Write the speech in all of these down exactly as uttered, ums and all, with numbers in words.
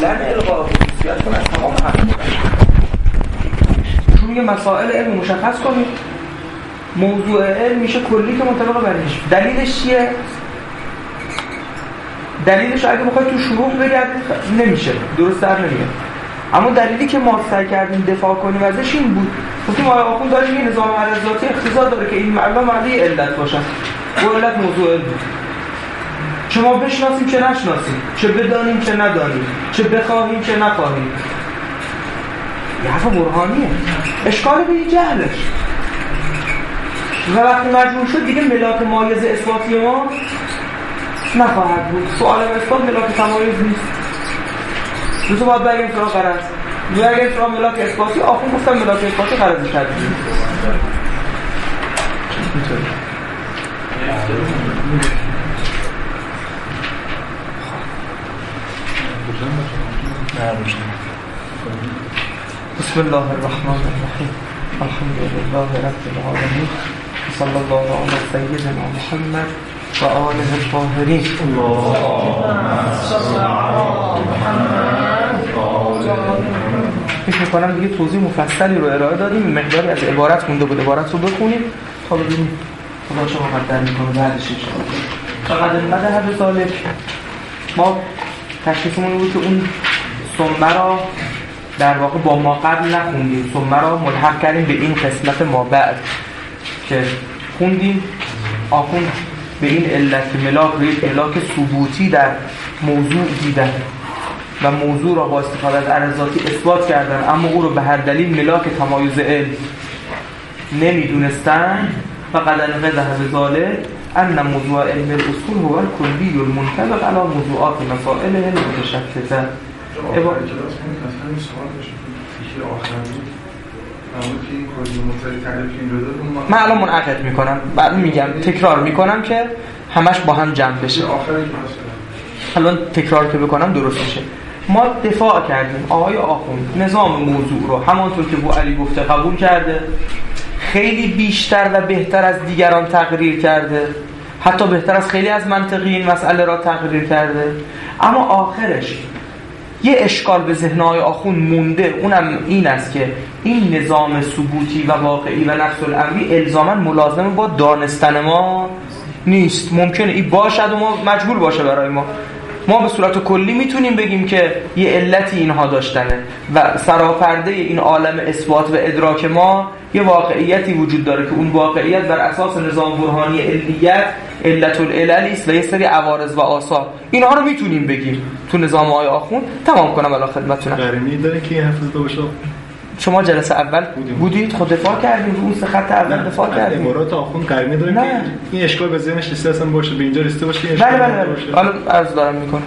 کلا القا خصوصیت کنه از تمام حرف چون میگه مسائل علم مشخص کنید، موضوع علم میشه کلی که مطابق برش. دلیلش چیه؟ دلیلش اگه بخواید تو شروع بگردید نمیشه، درست در نمیاد. اما دلیلی که ما سعی کردیم دفاع کنیم ازش این بود، گفتیم آقا آخوند داره یه نظام عرضاتی اقتضا داره که این معلوم معنی علت باشن و علت موضوع علم بود. چه ما بشناسیم چه نشناسیم، چه بدانیم چه ندانیم، چه بخواهیم چه نخواهیم. یه حرف برهانیه، اشکال به این جهلش. و وقتی مجموع شد دیگه ملاک مایز اثباتی ما نخواهد بود. سوال اثبات ملاک تمایز نیست. دوستو باید بگیم سراغ قرض یا اگر سراغ ملاک اثباتی آخون گفتم ملاک اثباتی قرض شدید بسم الله الرحمن الرحیم الحمد لله رب العالمین صلی الله علی سیدنا محمد و آله الطاهرین. اللهم صل علی محمد. فکر می‌کنم دیگه توضیح مفصلی رو ارائه دادیم، مقداری از عبارت مونده بود، عبارت رو بخونیم تا ببینیم خدا چه مقدر می‌کنه بعدش ان شاء الله. فقط مذهب سالک ما تشخیصمون بود که اون ثمره را در واقع با ما قبل نخوندیم، ثمره را ملحق کردیم به این قسمت ما بعد که خوندیم. آخوند به این علت ملاک رو یک ملاک ثبوتی در موضوع دیدن و موضوع را با استفاده از عرضاتی اثبات کردن، اما او رو به هر دلیل ملاک تمایز علم نمیدونستن. فقد انقضه به ذالک ان موضوع علم الاصول هو الکلی المنطبق علی موضوعات مسائل المتشتته. عبارت من الان منعقد میکنم، بعد میگم تکرار میکنم که همش با هم جمع بشه. الان تکرار که بکنم درست میشه. ما دفاع کردیم آقای آخوند نظام موضوع رو همانطور که بو علی گفته قبول کرده، خیلی بیشتر و بهتر از دیگران تقریر کرده، حتی بهتر از خیلی از منطقیین مسئله را تقریر کرده. اما آخرش یه اشکال به ذهنهای آخوند مونده، اونم این است که این نظام ثبوتی و واقعی و نفس الامری الزاماً ملازم با دانستن ما نیست. ممکنه این باشد و ما مجبور باشه برای ما. ما به صورت کلی میتونیم بگیم که یه علتی اینها داشتنه و سراپرده این عالم اثبات و ادراک ما یه واقعیتی وجود داره که اون واقعیت بر اساس نظام برهانی علیت علت العلل است و یه سری عوارض و آثار. اینها رو میتونیم بگیم تو نظام های آخوند. تمام کنم الان خدمتتونم. قرینی داره که این حفظ باشه. شما جلسه اول بودیم. بودید خود دفاع کردیم رو اون سه خط اول دفاع کردیم. عبارات آخوند قرینی داره که این اشکال به ذهنش رسیده اصلا باشه، به اینجا رسیده باشه. بله بله بله. حالا عرض دارم میکنم.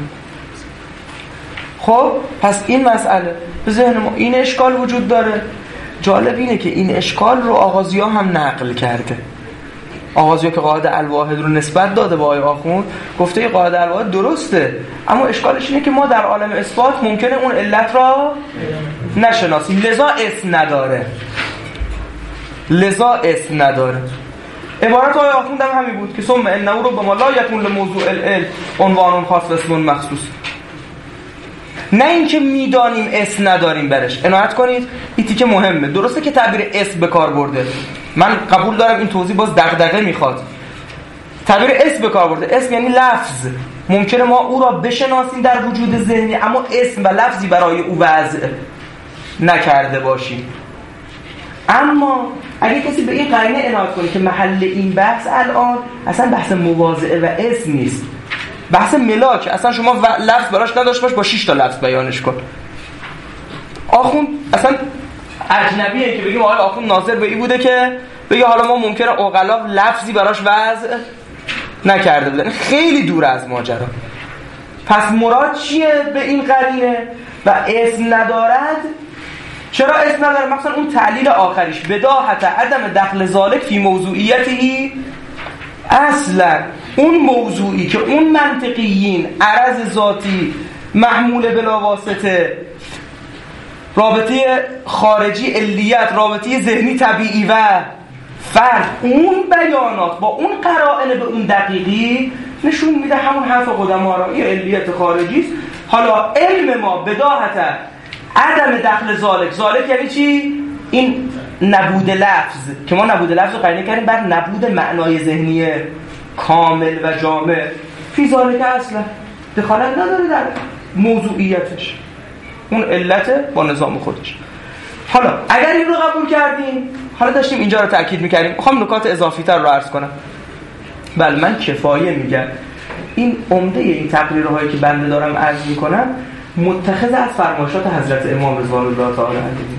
خب پس این مسئله به ذهن ما این اشکال وجود داره. جالب اینه که این اشکال رو آغازی‌ها هم نقل کرده. آغازی‌ها که قاعده الواحد رو نسبت داده به آقای آخوند، گفته این قاعده الواحد درسته، اما اشکالش اینه که ما در عالم اثبات ممکنه اون علت را نشناسیم، لذا اسم نداره. لذا اسم نداره. عبارت آقای آخوند هم همین بود که ثم انه رو به ما لا یکون لموضوع العلم عنوان خاص و اسم مخصوص. نه اینکه میدانیم اسم نداریم برش. عنایت کنید این تیکه مهمه. درسته که تعبیر اسم به کار برده، من قبول دارم این توضیح باز دغدغه میخواد. تعبیر اسم به کار برده. اسم یعنی لفظ. ممکنه ما او را بشناسیم در وجود ذهنی اما اسم و لفظی برای او وضع نکرده باشیم. اما اگه کسی به این قرینه عنایت کنه که محل این بحث الان اصلا بحث مواضعه و اسم نیست، بحث ملاک. اصلا شما لفظ براش نداشت باش با شش تا لفظ بیانش کن. آخوند اصلا اجنبیه که بگیم آقای آخوند ناظر به این بوده که بگه حالا ما ممکنه اوغلا لفظی براش وضع نکرده بودن. خیلی دور از ماجرا. پس مراد چیه به این قرینه و اسم ندارد؟ چرا اسم نداره؟ مثلا اون تعلیل آخریش بداهت عدم دخل ذالک فی موضوعیتی اصلا اون موضوعی که اون منطقیین عرض ذاتی محمول بلا واسطه رابطه خارجی علیت رابطه ذهنی طبیعی و فرد اون بیانات با اون قرائن به اون دقیقی نشون میده همون حرف قدما را این علیت خارجی است حالا علم ما بداهت عدم دخل ذالک، ذالک یعنی چی؟ این نبود لفظ که ما نبود لفظ رو قرینه کردیم بر نبود معنای ذهنی کامل و جامع. فی ذالک اصلا دخالت نداره در موضوعیتش، اون علت با نظام خودش. حالا اگر این رو قبول کردیم، حالا داشتیم اینجا رو تأکید میکردیم، میخوام نکات اضافی تر رو عرض کنم. بله من کفایه میگم. این عمده این تقریرهایی که بنده دارم عرض میکنم متخذ از فرمایشات حضرت امام رضوان الله تعالی علیه.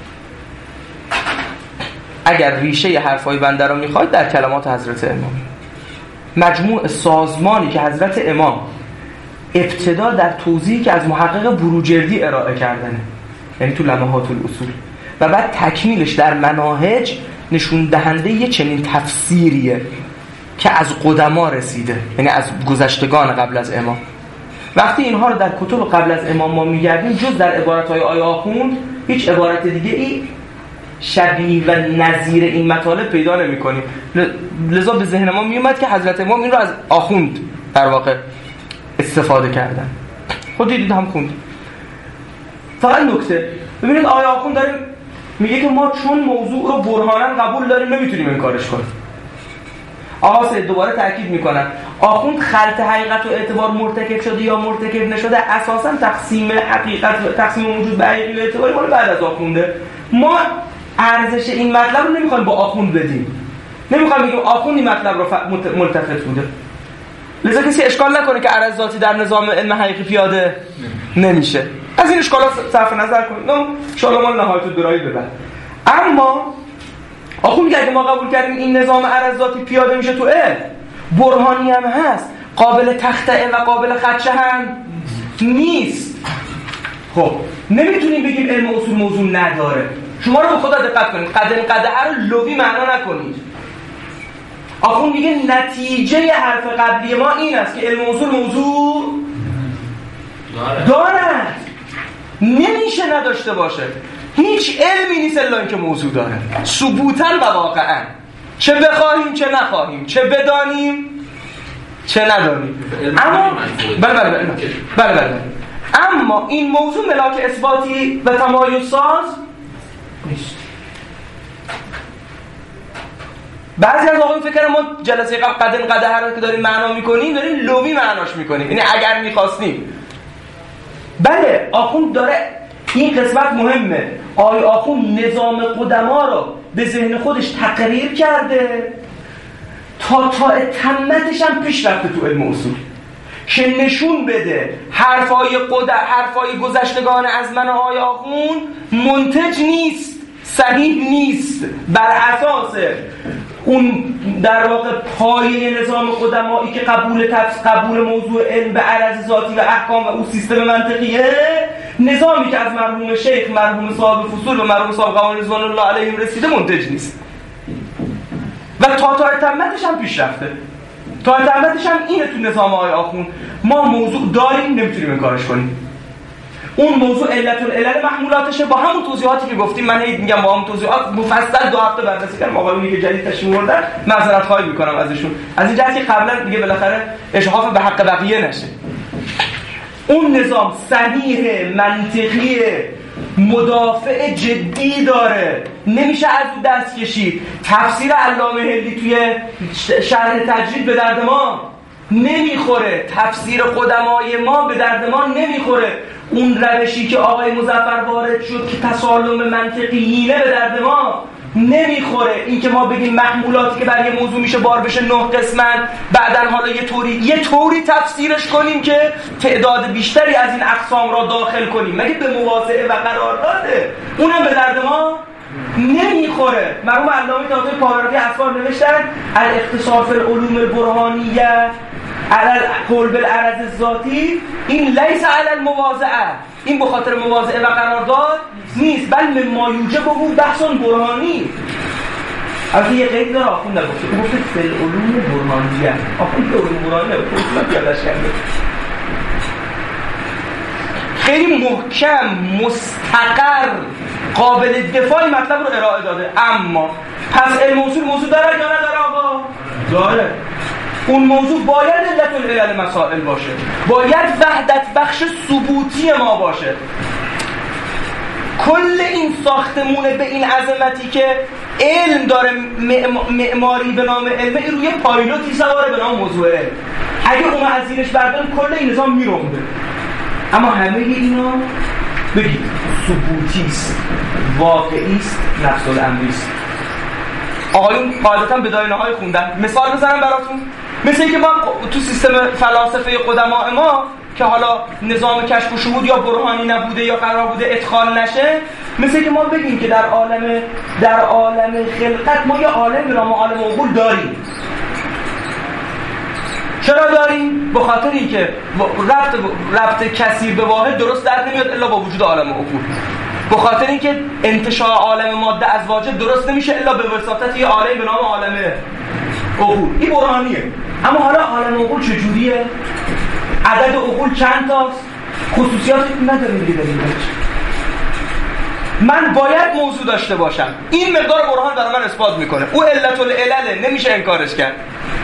اگر ریشه حرفای بنده رو میخواید در کلمات حضرت امام، مجموع سازمانی که حضرت امام ابتدا در توضیحی که از محقق بروجردی ارائه کردنه، یعنی تو لمحات الاصول، و بعد تکمیلش در مناهج نشون دهنده یه چنین تفسیریه که از قدما رسیده، یعنی از گذشتگان قبل از امام. وقتی اینها رو در کتب قبل از امام ما میگردیم، جز در عبارت‌های آیه آخوند هیچ عبارت دیگه ای شبیه و نظیر این مطالب پیدا نمی‌کنیم. لذا به ذهن ما میومد که حضرت امام این رو از آخوند در واقع استفاده کردن. خود دیدید هم خوند. فقط نکته ببینید، آیه آخوند داریم میگه که ما چون موضوع رو برهاناً قبول داریم نمیتونیم انکارش کنیم. آقا سید دوباره تاکید میکنن آخوند خلط حقیقت و اعتبار مرتکب شده یا مرتکب نشده، اساساً تقسیم حقیقت تقسیم موجود به حقیقی و اعتباری مال بعد از آخونده. ما ارزش این مطلب رو نمیخوایم با آخوند بدیم، نمیخوایم بگیم آخوند این مطلب رو ملتفت بوده. لذا کسی اشکال نکنه که عرض ذاتی در نظام علم حقیقی پیاده نمیشه. از این اشکالات صرف نظر کنید، نه شما مال نهایت الدرایی ببر. اما آخوند میگه اگه ما قبول کردیم این نظام عرض ذاتی پیاده میشه تو علم، برهانی هم هست، قابل تخطئه و قابل خدشه هم نیست. خب نمیتونیم بگیم علم اصول موضوع نداره. شما رو به خدا دقت کنید، قدم قدعه رو لوی معنا نکنید. آخوند میگه نتیجه حرف قبلی ما این است که علم اصول موضوع داره. دارد. نمیشه نداشته باشه. هیچ علمی نیست الا اینکه موضوع داره، ثبوتاً و واقعاً، چه بخواهیم چه نخواهیم، چه بدانیم چه ندانیم. اما بله بله بله بله بله اما این موضوع ملاک اثباتی و تمایز ساز نیست. بعضی از آقایون فکر کنم ما جلسه قبل قدم قدح رو که داریم معنا میکنیم داریم لوی معناش میکنیم، یعنی اگر میخواستیم. بله آخوند داره این قسمت مهمه. آیا آخوند نظام قدما رو به ذهن خودش تقریر کرده تا تا تمتش هم پیش رفته تو علم اصول که نشون بده حرفای قدر حرفای گذشتگان از من و آقای آخوند منتج نیست، صحیح نیست، بر اساس اون در واقع پایه نظام قدمایی که قبول تفس قبول موضوع علم به عرض ذاتی و احکام و اون سیستم منطقیه، نظامی که از مرحوم شیخ مرحوم صاحب فصول و مرحوم صاحب قوان رضوان الله علیهم رسیده منتج نیست و تا تا تمتش هم پیش رفته. تا تمتش هم اینه تو نظام آقای آخوند. ما موضوع داریم نمیتونیم انکارش کنیم. اون موضوع علت العلل محمولاتشه با همون توضیحاتی که گفتیم. من هیچ میگم با همون توضیحات مفصل دو هفته بررسی کردم. آقایونی که جدید تشریف آوردن معذرت خواهی میکنم ازشون از این جهتی که قبلا دیگه بالاخره اشحاف به حق بقیه نشه. اون نظام صحیح، منطقی، مدافع جدی داره، نمیشه از اون دست کشید. تفسیر علامه هندی توی شرح تجرید به درد ما نمیخوره، تفسیر قدمای ما به درد ما نمیخوره. اون روشی که آقای مظفر وارد شد که تسالم منطقیینه به درد ما نمیخوره. این که ما بگیم محمولاتی که برای موضوع میشه بار بشه نه قسمن، بعدن حالا یه طوری یه طوری تفسیرش کنیم که تعداد بیشتری از این اقسام را داخل کنیم، مگه به موازعه و قرارداده؟ اونم به درد ما نمیخوره. مرحوم علامه طاهری پاراگرافی اسفار نوشتن الاختصار فی العلوم البرهانیه علی القول بالعرض الذاتی، این لیس علی المواضعه، این به خاطر مواضعه و قرارداد نیست، بل مما یوجب بود بحث برهانی. البته یه قید داره آخوند نگفته، گفته فی العلوم برهانیه. آخوند علوم برهانیه اصلا یادش کرده. خیلی محکم، مستقر، قابل دفاعی مطلب رو ارائه داده. اما پس علم اصول موضوع داره یا نداره آقا؟ داره. اون موضوع باید علت العلل مسائل باشه، باید وحدت بخش ثبوتی ما باشه. کل این ساختمونه به این عظمتی که علم داره، معماری به نام علم، این روی پایلوتی سواره به نام موضوع علم. اگه اون از زیرش برداریم کل این نظام میرونده. اما همه اینا بگید ثبوتی است، واقعی است، نفس الامری است. آقایون قاعدتاً به داینه‌های خوندن. مثال بزنم براتون. مثل اینکه ما تو سیستم فلاسفه قدماء ما که حالا نظام کشف و شهود یا برهانی نبوده یا قرار بوده ادخال نشه، مثل اینکه ما بگیم که در عالم در عالم خلقت ما یه عالم به نام عالم عقول داریم. چرا داریم؟ به خاطر اینکه ربط ربط کثیر به واحد درست در نمیاد الا با وجود عالم عقول. به خاطر اینکه انتشاء عالم ماده از واجب درست نمیشه الا به وساطت یه عالم به نام عالم عقول. این برهانیه. اما حالا عالم عقول چجوریه؟ عدد عقول چند تاست؟ خصوصیاتی نداریم دیگه داریم. من باید موضوع داشته باشم. این مقدار برهان برای من اثبات میکنه. او علت العلل، نمیشه انکارش کرد.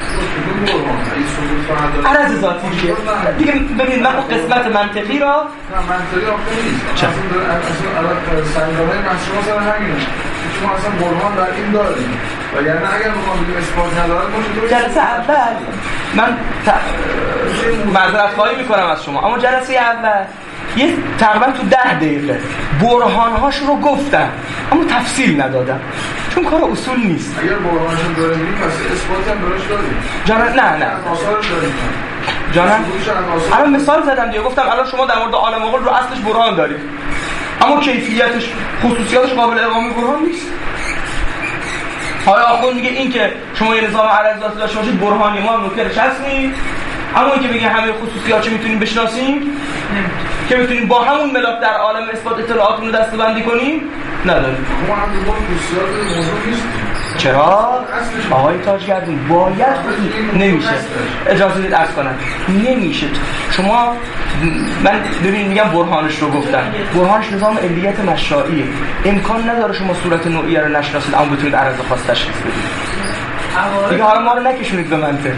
عرض ذاتی دیگه. دیگه ببین من اون قسمت منطقی را منطقی آخه نیست. اصلا اصلا سنگامه مشروع سر همینه. شما اصلا برهان در این داریم. وگرنه اگر بخوام بگیم اثبات نداره باشه. جلسه اول من معذرت خواهی میکنم از شما، اما جلسه اول یه تقریبا تو ده دقیقه برهانهاش رو گفتم اما تفصیل ندادم چون کار اصول نیست. اگر برهانشون داریم پس اثبات هم براش داریم. جانا نه نه آثارش داریم. جانا الان مثال زدم دیگه، گفتم الان شما در مورد عالم عقل رو اصلش برهان دارید اما کیفیتش خصوصیاتش قابل اقامه برهان نیست. های آخوند میگه این که شما یه نظام عرض ذاتی داشته باشید برهانی، ما هم نکرش هستیم. اما این که بگه همه خصوصیاتش میتونیم بشناسیم که میتونیم با همون ملاک در عالم اثبات اطلاعاتون رو دسته‌بندی کنیم نداریم. ما هم دو خصوصیات موضوع نیستیم. چرا؟ آقای تاجگردون باید نمیشه. اجازه بدید عرض کنم نمیشه. شما من ببین میگم برهانش رو گفتم، برهانش نظام علیت مشرعیه، امکان نداره شما صورت نوعیه رو نشناسید اما بتونید عرض خاص تشخیص بدید. دیگه حالا ما رو نکشونید به منطق.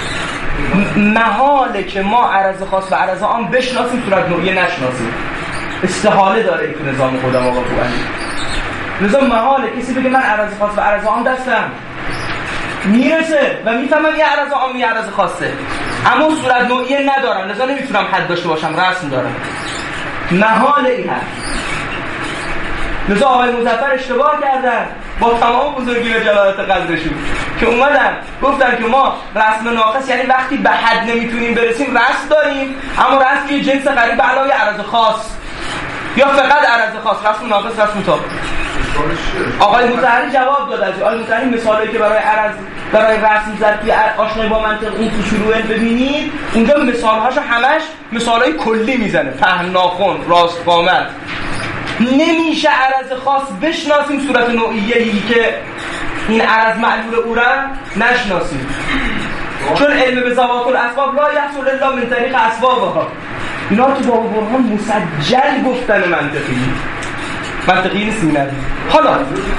محاله که ما عرض خاص و عرض عام بشناسیم صورت نوعیه نشناسیم. استحاله داره این تو نظام قدما و فوقانی. لذا محاله کسی بگه من عرض خاص و عرض عام دستم میرسه و میفهمم یه عرض عام یه عرض خاصه اما صورت نوعیه ندارم، لذا نمیتونم حد داشته باشم، رسم دارم. محاله این هست. لذا آقای مظفر اشتباه کردن با تمام بزرگی و جلالت قدرشون که اومدن گفتن که ما رسم ناقص یعنی وقتی به حد نمیتونیم برسیم رسم داریم اما رسم یه جنس قریب علاوه عرض خاص یا فقط عرض خاص، رسم ناقص رسم تام. آقای مطهری جواب داد از آقای مطهری مثالی که برای عرض برای رسم زد که آشنایی با منطق اون تو شروع ببینید اونجا مثال‌هاشو همش مثالای کلی میزنه، پهن ناخن، راست قامت. نمیشه عرض خاص بشناسیم صورت نوعیه‌ای که این عرض معلول او را نشناسیم، چون علم به ذوات الاسباب لا یحصل الا من طریق اسبابها. اینا تو باب برهان مسجل گفتن منطقی منطقی نیست. حالا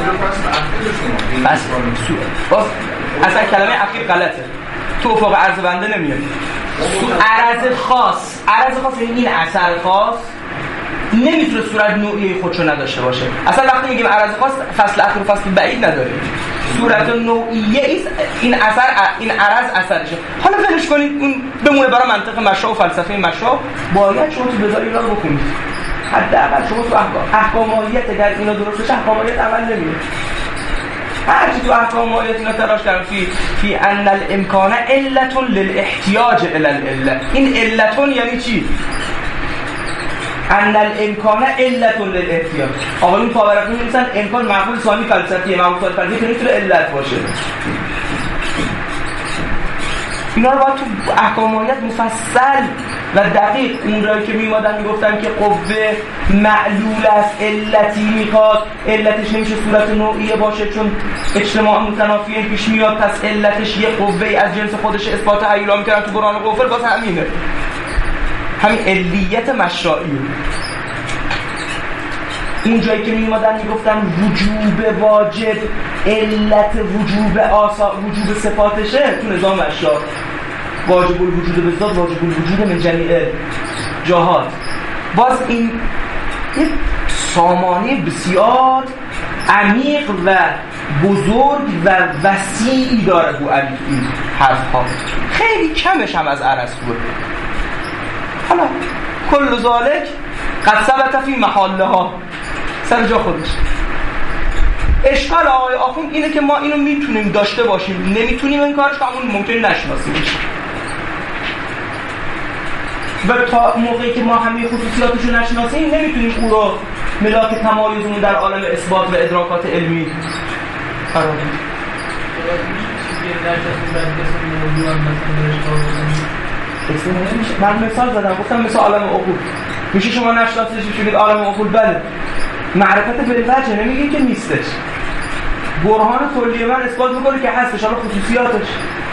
بس باز اصلا کلمه اخیر غلطه، تو افاق عرض بنده نمیاد. عرض خاص عرض خاص یعنی این اثر خاص نمیتونه صورت نوعیه خودشو نداشته باشه. اصلا وقتی میگیم عرض خاص فصل اخیر و فصل بعید نداره، صورت نوعیه ایست این اثر این عرض اثرشه. حالا ولش کنید اون بمونه برای منطق مشا و فلسفه مشا. باید شما تو بذار اینا رو بخونید، حداقل شما تو احکام احکاماییت اگر اینا درست بشه احکاماییت عمل نمیره. هرچی تو احکاماییت اینا تلاش کردن فی فی ان الامکان علت للاحتیاج الی العله. این علتون یعنی چی؟ ان الامکان علت للاحتیاج. آقایون پاورقی میگن امکان معقول ثانی فلسفیه، معقول فلسفی نمیتونه علت باشه. اینا رو باید تو احکاماییت مفصل و دقیق اون رایی که میمادن میگفتن که قوه معلول است، علتی میخواد، علتش نمیشه صورت نوعیه باشه چون اجتماع متنافیه پیش میاد، پس علتش یه قوه از جنس خودش اثبات هیولا میکردن تو قرآن قفل. باز همینه، همین علیت مشرعی. اون جایی که میومدن میگفتن وجوب واجب علت وجوب آسا وجوب صفاتشه تو نظام اشیاء واجب الوجود به ذات واجب الوجود من جمیع جهات. باز این یک سامانه بسیار عمیق و بزرگ و وسیعی داره بو علی این حرف ها، خیلی کمش هم از ارسطو. حالا کل ذالک قد ثبت فی محله ها سر جا خودش. اشکال آقای آخوند اینه که ما اینو میتونیم داشته باشیم، نمیتونیم این کارش همون ممکن نشناسیمش و تا موقعی که ما همه خصوصیاتشو نشناسیم نمیتونیم او رو ملاک تمایزمون در عالم اثبات و ادراکات علمی قرار بدیم. من مثال زدم گفتم مثل عالم عقول میشه شما نشناسیش بگید عالم عقول بله معرفت بالوجه نمیگیم که نیستش، برهان کلی من اثبات میکنه که هستش، حالا خصوصیاتش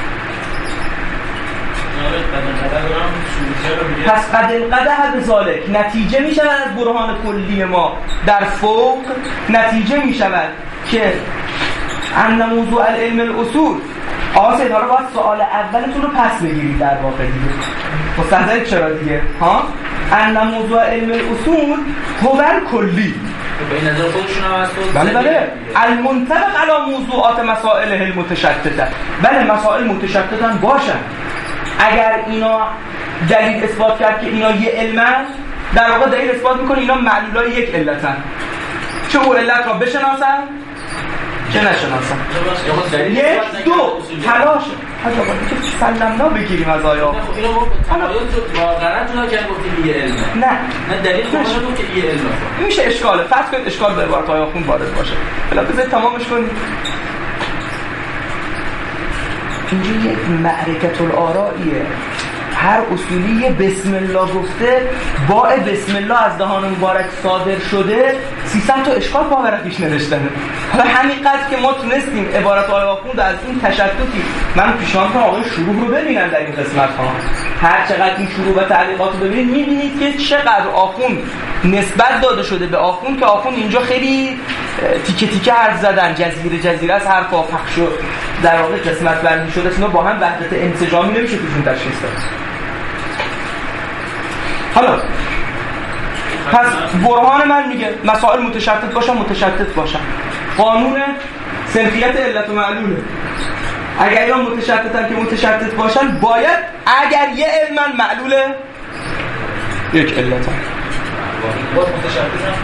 پس قد القدح بذالک نتیجه می شود از برهان کلی ما در فوق نتیجه می شود که ان موضوع العلم الاصول. آقا سید حالا باید سوال اولتون رو پس بگیرید در واقع دیگه مستحضر چرا دیگه ها ان موضوع علم الاصول هو کلی به این نظر خودشون هم از خود بله بله المنطبق علی موضوعات مسائل المتشتته. بله مسائل متشتتن باشن، اگر اینا دلیل اثبات کرد که اینا یه علمن در واقع دلیل اثبات میکنه اینا معلولای یک علتن، چه او علت را بشناسن چه نشناسن. یک دو تلاشه حاجا باید که سلمنا بگیریم از آیا اینو ما تمایز رو واقعا جدا کردن گفتیم یه علمه نه نه دلیل خودش رو که یه علمه میشه اشکاله فرض کنید اشکال به عبارت های خون وارد باشه بلا بذارید تمامش کنید. اینجا یک معرکت الارائیه، هر اصولی بسم الله گفته با بسم الله از دهان مبارک صادر شده سیصد تا اشکال پاورقیش نوشتنه. حالا همینقدر که ما تونستیم عبارت های آخوند از این تشتتی من پیشنهاد کنم آقای شروع رو ببینن در این قسمت ها، هر چقدر این شروع و تعلیقات رو ببینید میبینید که چقدر آخوند نسبت داده شده به آخوند که آخوند اینجا خیلی تیکه تیکه حرف زدن، جزیره جزیره از حرفا پخش شد در واقع قسمت بندی شده اینا با هم وحدت انسجامی نمیشه توشون تشخیص داد. حالا پس برهان من میگه مسائل متشتت باشن متشتت باشن، قانون صنفیت علت و معلوله، اگر اینا متشتتن که متشتت باشن باید اگر یه علمن معلوله یک علتن باز متشتتن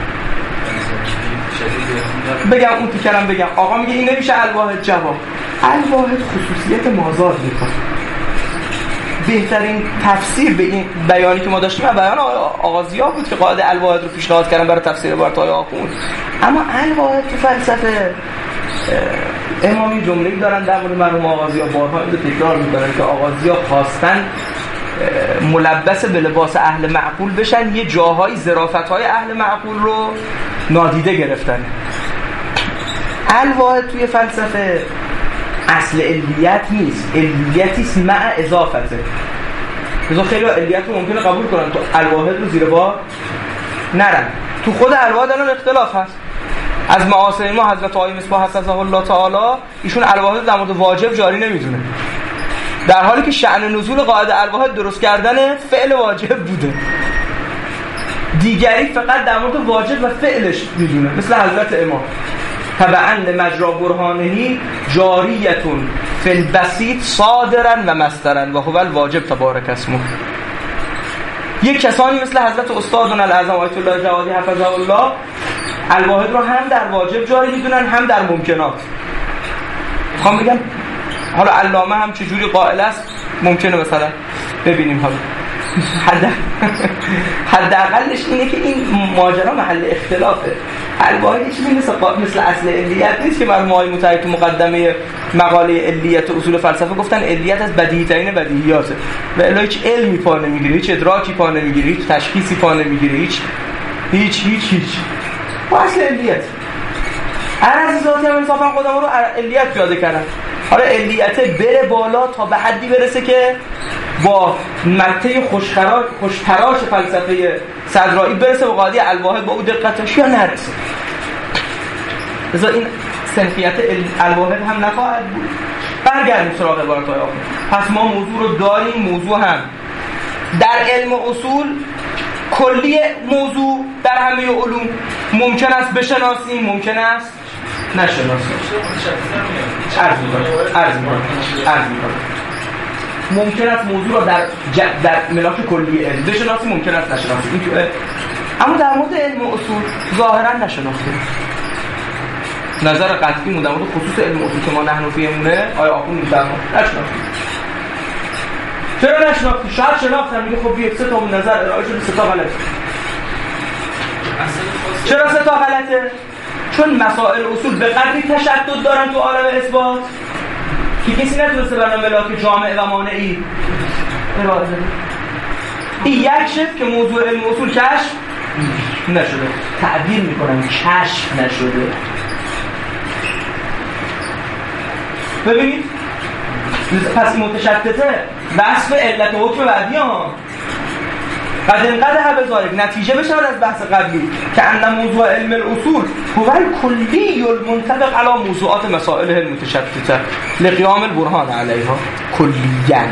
بگم اون تیکرم بگم آقا میگه این نمیشه الواحد جواب. الواحد خصوصیت مازاد میکنه. بهترین تفسیر به این بیانی که ما داشتیم بیان آغازیا بود که قاعده الواحد رو پیشنهاد کردن برای تفسیر عبارت‌های آخوند. اما الواحد تو فلسفه امامی جمله‌ای دارن در مورد مرحوم آغازیا بارها اینو تکرار می‌کنن که آغازیا خواستن ملبس به لباس اهل معقول بشن، یه جاهای ظرافت‌های اهل معقول رو نادیده گرفتن. الواحد توی فلسفه اصل علیت نیست، علیتیست مع اضافته. مثلا خیلی علیت رو ممکنه قبول کنن تو الواحد رو زیر بار نرن. تو خود الواحد الان اختلاف هست. از معاصرین ما حضرت آقای مصباح حفظه الله تعالی ایشون الواحد در مورد واجب جاری نمیدونه، در حالی که شأن نزول قاعده الواحد درست کردن فعل واجب بوده. دیگری فقط در مورد واجب و فعلش میدونه، مثل حضرت امام تبعاً لمجرا برهانهی جاریتون فی البسیط صادرا و مصدرا و هو الواجب تبارک اسمه. یک کسانی مثل حضرت استادنا الاعظم آیت الله جوادی حفظه الله الواحد رو هم در واجب جاری میدونن هم در ممکنات. میخوام بگم حالا علامه هم چجوری قائل است ممکنه مثلا ببینیم. حالا حد حداقلش اینه که این ماجرا محل اختلافه. الواحد هیچ مثل مثل اصل علیت نیست که مرحوم آقای متحری تو مقدمه مقاله علیت و اصول فلسفه گفتن علیت از بدیهی ترین بدیهیاته و الا هیچ علمی پا نمیگیره، هیچ ادراکی پا نمیگیره، هیچ تشخیصی پا نمیگیره، هیچ هیچ هیچ هیچ با اصل علیت. عرض ذاتی هم انصافا خودم رو علیت پیاده کردن. حالا علیت بره بالا تا به حدی برسه که با مته خوشخراش خوشتراش فلسفه صدرایی برسه به قاعده الواحد با اون دقتش یا نرسه. لذا این صنفیت الواحد هم نخواهد بود. برگردیم سراغ عبارت‌های آخر. پس ما موضوع رو داریم. موضوع هم در علم اصول کلی موضوع در همه علوم ممکن است بشناسیم، ممکن است نشناسیم. عرض می‌کنم عرض می‌کنم عرض می‌کنم ممکن است موضوع رو در ج... در ملاک کلی علم بشناسیم، ممکن است نشناسیم. این تو اما در مورد علم اصول ظاهرا نشناختیم. نظر قطعی مون در مورد خصوص علم اصول که ما نحنفیمونه آیا آخون می‌فرما نشناختیم. چرا نشناختیم؟ شاید شناختن. میگه خب یک سه تا نظر ارائه شده، سه تا غلطه. چرا سه تا غلطه؟ چون مسائل اصول به قدری تشدد دارن تو عالم اثبات که کسی نتونسته بر ملاک جامع و مانعی ارائه بده. این یک شد که موضوع علم اصول کشف نشده. تعبیر میکنن کشف نشده. ببینید پس این متشدده وصف علت و حکم بعدی ها قد انقدر بذارید نتیجه بشه از بحث قبلی که ان موضوع علم الاصول هو کلی المنطبق علی موضوعات مسائل المتشدده لقیام البرهان علیها کلیاً.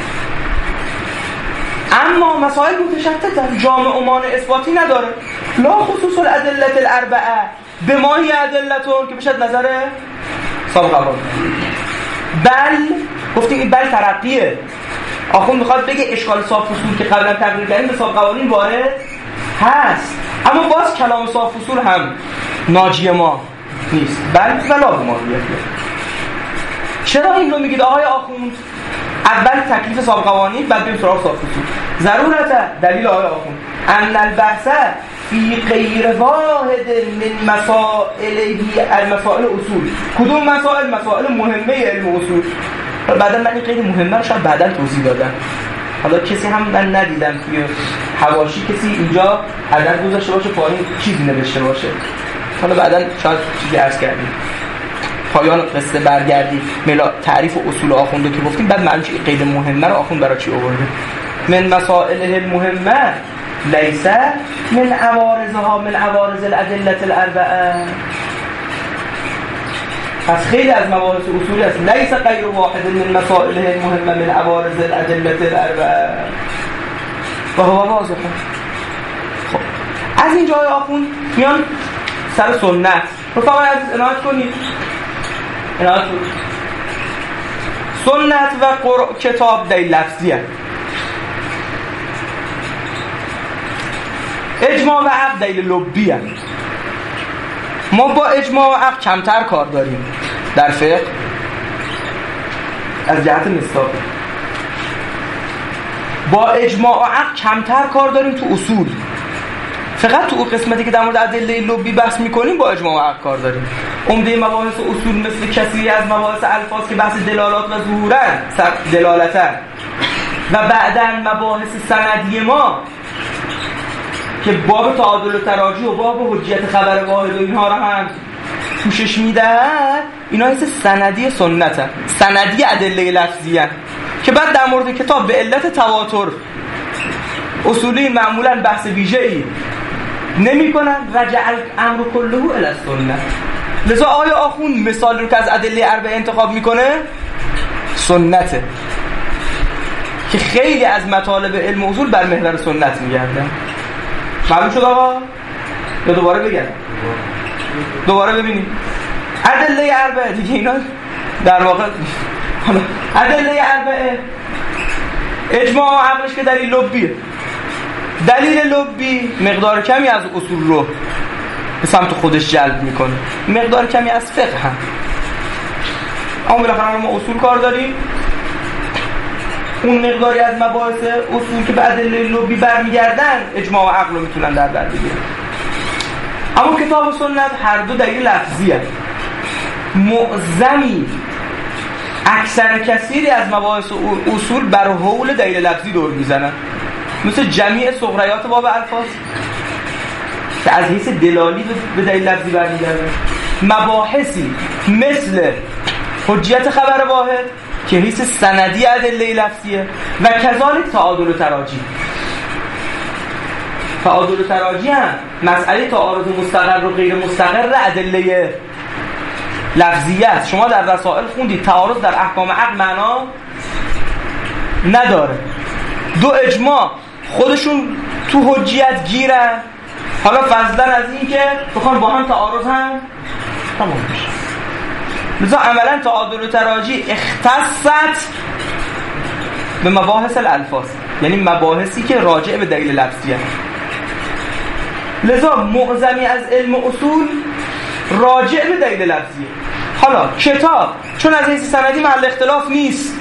اما مسائل متشدده جامع و مانع اثباتی نداره. لا خصوص الادله الاربعه به ماهی ادلتون که بشد نظر سابقه بل گفتیم این بل ترقیه. آخون میخواد بگه اشکال صاف اصول که قبلا تقریر کردیم به صاحب قوانین وارد هست، اما باز کلام صاف اصول هم ناجی ما نیست بل ولا به ما بیاد. چرا این رو میگید آقای آخوند؟ اول تکلیف صاحب قوانین بعد بریم سراغ صاف اصول. ضرورت دلیل آقای آخوند ان البحث فی غیر واحد من مسائله المسائل اصول. کدوم مسائل؟ مسائل مهمه علم اصول. بعدا من این قید مهمه رو شاید بعدا توضیح دادم. حالا کسی هم من ندیدم توی حواشی کسی اینجا عدد گذاشته باشه پایین چیزی نوشته باشه. حالا بعدا شاید چیزی عرض کردیم پایان قصه برگردیم ملا تعریف اصول آخونده که گفتیم بعد معلوم چی قید مهمه رو آخوند برای چی آورده. من مسائل المهمه لیس من عوارضها من عوارض الادله الاربعه. پس خیلی از مباحث اصولی است لیس غیر واحد من مسائل المهمه من عوارض الادله الاربعه و هو واضحه. خب از این جای آخوند میان سر سنت. رفقا عزیز عنایت کنید عنایت کنید سنت و قرآن کتاب دلیل لفظیه. اجماع و عقل دلیل لبیه. ما با اجماع و عقل کمتر کار داریم در فقه از جهت مصداقه. با اجماع و عقل کمتر کار داریم تو اصول. فقط تو اون قسمتی که در مورد ادله لبی بحث میکنیم با اجماع و عقل کار داریم. عمده مباحث اصول مثل کثیری از مباحث الفاظ که بحث دلالات و ظهورن دلالتن و بعداً مباحث سندی ما که باب تعادل و تراجی و باب حجیت خبر واحد و اینها رو هم پوشش میدهد، اینا هست سندی سنت هست. سندی ادله لفظی هست که بعد در مورد کتاب به علت تواتر اصولی معمولا بحث ویژه‌ای نمی کنن. رجع الامر کله الی السنه. لذا آیا آخوند مثال رو که از ادله اربعه انتخاب میکنه سنته که خیلی از مطالب علم اصول بر محور سنت میگردن. معلوم شد آقا؟ یا دوباره بگم؟ دوباره ببینیم ادله اربعه دیگه اینا در واقع ادله اربعه اجماع و عقلش که دلیل لبیه. دلیل لبی مقدار کمی از اصول رو به سمت خودش جلب میکنه، مقدار کمی از فقه هم. اما بالاخره ما اصول کار داریم، اون مقداری از مباحث اصول که به ادله لبی برمیگردن اجماع و عقل رو میتونن در بر بگیرن. اما کتاب و سنت هر دو دلیل لفظیه. معظمی اکثر کثیری از مباحث اصول بر حول دلیل لفظی دور میزنن، مثل جمیع صغریات باب الفاظ که از حیث دلالی به دلیل لفظی برمیگردن. مباحثی مثل حجیت خبر واحد که حیث سندی ادله لفظیه و کذالک تعادل و تراجی. تعادل و تراجی هم مسئله تعارض مستقر و غیر مستقر ادله لفظیه است. شما در رسائل خوندید تعارض در احکام عقل معنا نداره. دو اجماع خودشون تو حجیت گیرن، حالا فضلا از این که بخوان با هم تعارض هم تمام بشه. لذا عملا تعادل و تراجی اختصت به مباحث الالفاظ، یعنی مباحثی که راجع به دلیل لفظی هست. لذا معظمی از علم اصول راجع به دلیل لفظیه. حالا کتاب چون از حیث سندی محل اختلاف نیست،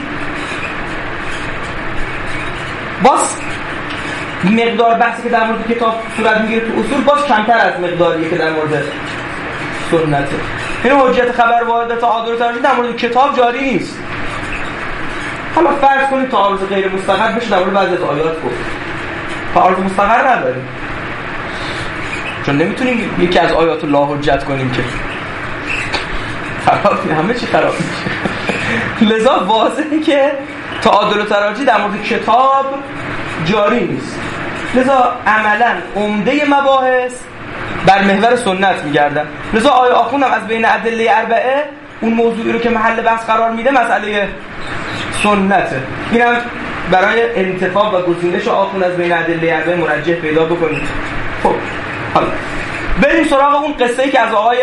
باز مقدار بحثی که در مورد کتاب صورت میگیره تو اصول باز کمتر از مقداریه که در مورد سنته. این حجیت خبر واحد تعادل و تراجی در مورد کتاب جاری نیست. حالا فرض کنید تعارض غیر مستقر بشه در مورد بعضی از آیات گفت. تعارض مستقر نداریم چون نمیتونیم یکی از آیات رو لا حجت کنیم که خراب همه چی خراب میشه. لذا واضحه که تعادل و تراجی در مورد کتاب جاری نیست. لذا عملا عمده مباحث بر محور سنت میگردن. لذا آیه آخون هم از بین ادله اربعه اون موضوعی رو که محل بحث قرار میده مسئله سنته. اینم برای انتخاب و گزینش آخون از بین ادله اربعه مرجح پیدا بکنید. خب حالا بریم سراغ اون قصه‌ای که از آقای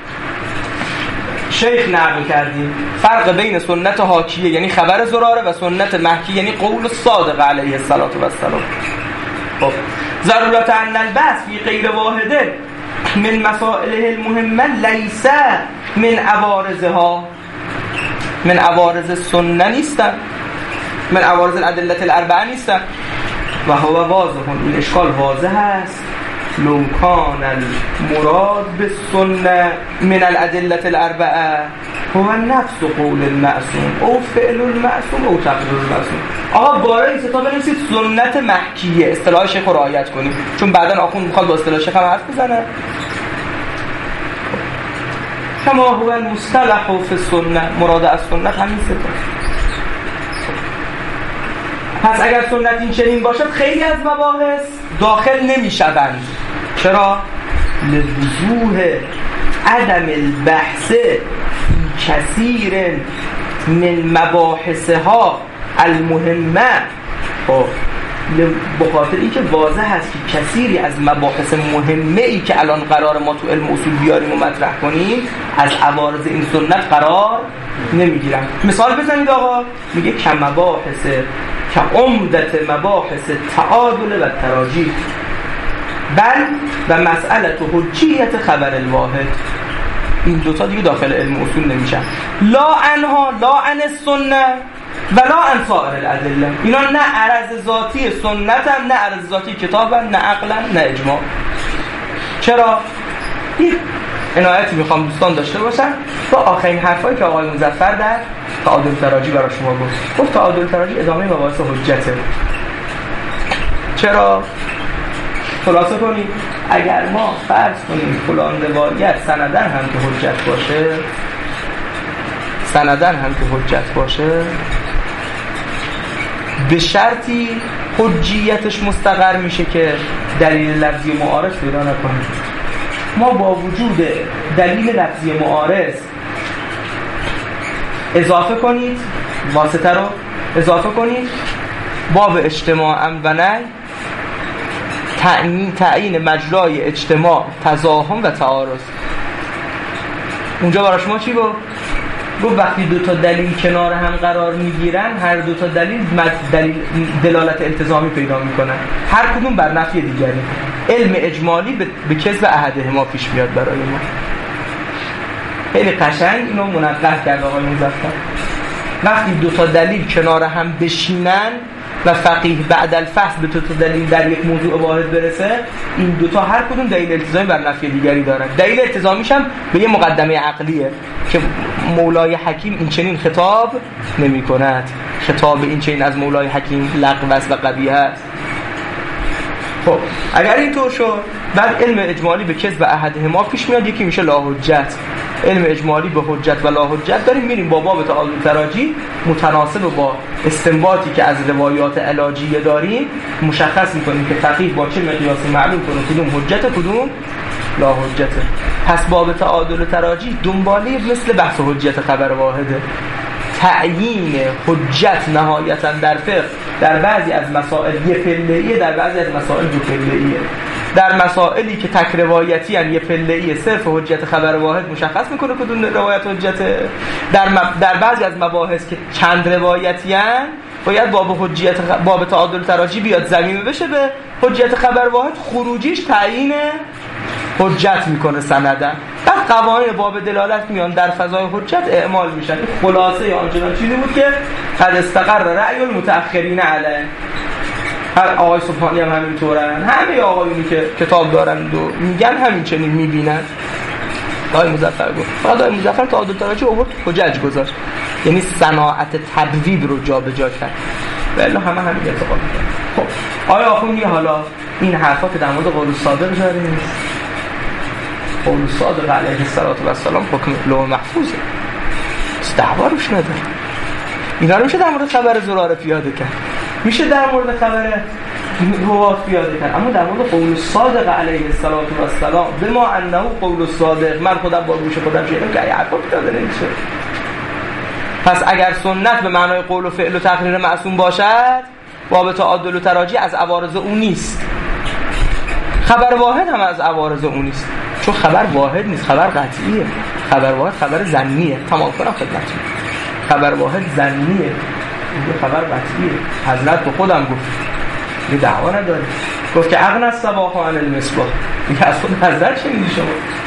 شیخ نقل کردیم، فرق بین سنت حاکیه یعنی خبر زراره و سنت محکی یعنی قول صادق علیه السلام و السلام. خب ضرورت ان البحث فی غیر واحده من مسائله المهمه لیس من عوارضها، من عوارض سنه نیستن، من عوارض الادله الاربعه نیستن. و هو واضح، این اشکال واضح است. لو کان المراد بالسنه من الادله الاربعه هو نفس قول المعصوم او فعل المعصوم او تقریر المعصوم. آقا باره این ستا بنویسید سنت محکیه، اصطلاح شیخ رو رعایت کنیم چون بعداً آخوند میخواد با اصطلاح شیخ هم حرف بزنه. کما هو المصطلح فی السنه، مراد از سنت همین ستا. پس اگر سنت این چنین باشد خیلی از مباحث داخل نمیشوند. چرا؟ لوضوح عدم البحث کثیر من مباحثها المهمه. خب به خاطر اینکه واضح هست که کثیری از مباحث مهمه ای که الان قرار ما تو علم اصول بیاریم و مطرح کنیم از عوارض این سنت قرار نمیگیرن. مثال بزنید آقا، میگه که مباحث که عمدت مباحث تعادل و تراجی بل و مسئله حجیت خبر الواحد. این دوتا دیگه داخل علم اصول نمیشن. لا انها لا عن السنه ولا عن سایر الادله. اینا نه عرض ذاتی سنت هم، نه عرض ذاتی کتاب هم، نه عقلا، نه اجماع. چرا؟ این عنایتی میخوام دوستان داشته باشن با آخرین حرفایی که آقای مظفر در تعادل تراجی برای شما گفت. گفت تعادل تراجی ادامه مباحث حجته. چرا؟ خلاصه کنیم اگر ما فرض کنیم فلان روایت سندن هم که حجت باشه، سندن هم که حجت باشه به شرطی حجیتش مستقر میشه که دلیل لفظی معارض پیدا نکنه. ما با وجود دلیل لفظی معارض اضافه کنید، واسطه رو اضافه کنید، باب اجتماع و نه تعیین تعیین مجرای اجتماع، تزاحم و تعارض. اونجا برای شما چی بود؟ گفت وقتی دو تا دلیل کنار هم قرار میگیرن هر دو تا دلیل دلیل دلالت التزامی پیدا میکنن، هر کدوم بر نفی دیگری. علم اجمالی به کذب احدهما پیش میاد برای ما. خیلی قشنگ اینو منقح کرد آقای مظفر. وقتی دو تا دلیل کنار هم بشینن و فقیه بعد الفحص به دو تا دلیل در یک موضوع واحد برسه، این دو تا هر کدوم دلیل التزامی بر نفی دیگری دارن. دلیل التزامیش هم به یه مقدمه عقلیه که مولای حکیم این چنین خطاب نمی کند. خطاب این چنین از مولای حکیم لغو است و قبیح است. خب اگر اینطور شد بعد علم اجمالی به کذب احدهما پیش میاد، یکی میشه لا حجت. علم اجمالی به حجت و لا حجت داریم، میریم با باب تعادل تراجی متناسب با استنباطی که از روایات علاجیه داریم مشخص میکنیم که فقیه با چه مقیاسی معلوم کنه کدوم حجت کدوم لا حجته. پس باب تعادل تراجی دنباله مثل بحث حجت خبر واحده. تعیین حجت نهایتا در فقه در بعضی از مسائل یه پله‌ایه، در بعضی از مسائل دو پله‌ایه. در مسائلی که تک روایتی ان یه پله‌ایه صرف حجت خبر واحد مشخص میکنه کدوم روایت حجته. در مب... در بعضی از مباحث که چند روایتی ان باید باب حجت خ... باب تعادل تراجی بیاد زمینه بشه به حجت خبر واحد، خروجیش تعیین حجت میکنه سندن. بعد قوانین باب دلالت میان در فضای حجت اعمال میشن. خلاصه آنچنان چیزی بود که قد استقر رأی المتأخرین علیه. هر آقای سبحانی هم همینطورن، همه آقایونی که کتاب دارن و میگن همین چنین میبینن. آقای مظفر گفت فقط آقای مظفر تعادل تراجی آورد حجج گذاشت، یعنی صناعت تبویب رو جا به جا کرد. ولی همه همین اعتقاد میکنن. خب آقای آخوندی حالا این حرفا که در مورد قول صادق داریم، قول صادق علیه السلام حکم لوح محفوظه، دعوا روش نداره. اینا رو میشه در مورد خبر زراره پیاده کرد، میشه در مورد خبر روات پیاده کرد، اما در مورد قول صادق علیه السلام بما انه قول صادق من خودم با گوش خودم شیدم که این حرفا پیاده نمیشه. پس اگر سنت به معنای قول و فعل و تقریر معصوم باشد، باب تعادل و تراجی از عوارض اون نیست. خبر واحد هم از عوارض اون نیست، چون خبر واحد نیست، خبر قطعیه. خبر واحد خبر ظنیه. تمام کنم خدمتتون. خبر واحد ظنیه، این خبر قطعیه. حضرت به خودم گفت، یه دعوا نداره، گفت که عقل از صباح عن المصباح. میگه از خود حضرت شنیدی شما؟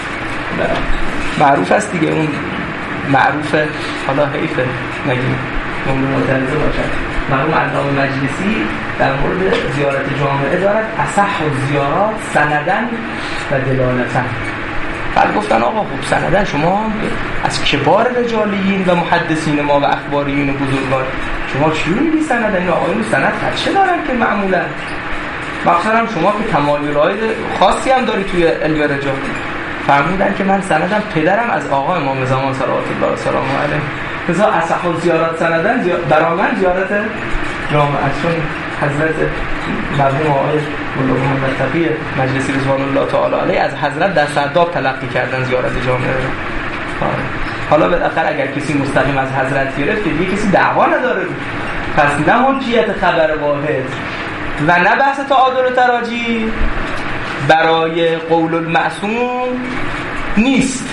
معروف است دیگه، اون معروفه، حالا حیفه نگیم اون معترضه باشد. مرحوم علامه مجلسی در مورد زیارت جامعه دارد اصح زیارات سندن و دلالتن. بعد گفتن آقا خوب سندن شما از کبار رجالیین و محدثین ما و اخباریین بزرگان شما چی رو میگی سندن؟ این آقایون سند خدشه دارن که معمولا مخصوصا شما که تمایل‌های خاصی هم داری توی علم رجال. فرمودن که من سندم پدرم از آقا امام زمان صلوات الله و سلامه علیه. لذا اصح زیارت سندن برای من زیارت جامعه است، چون حضرت مرحوم آقای مولا محمد تقی مجلسی رضوان الله تعالی علیه از حضرت در سرداب تلقی کردن زیارت جامعه. حالا بالاخره اگر کسی مستقیم از حضرت گرفت که دیگه کسی دعوا نداره، پس نه حجیت خبر واحد و نه بحث تعادل و تراجی برای قول المعصوم نیست.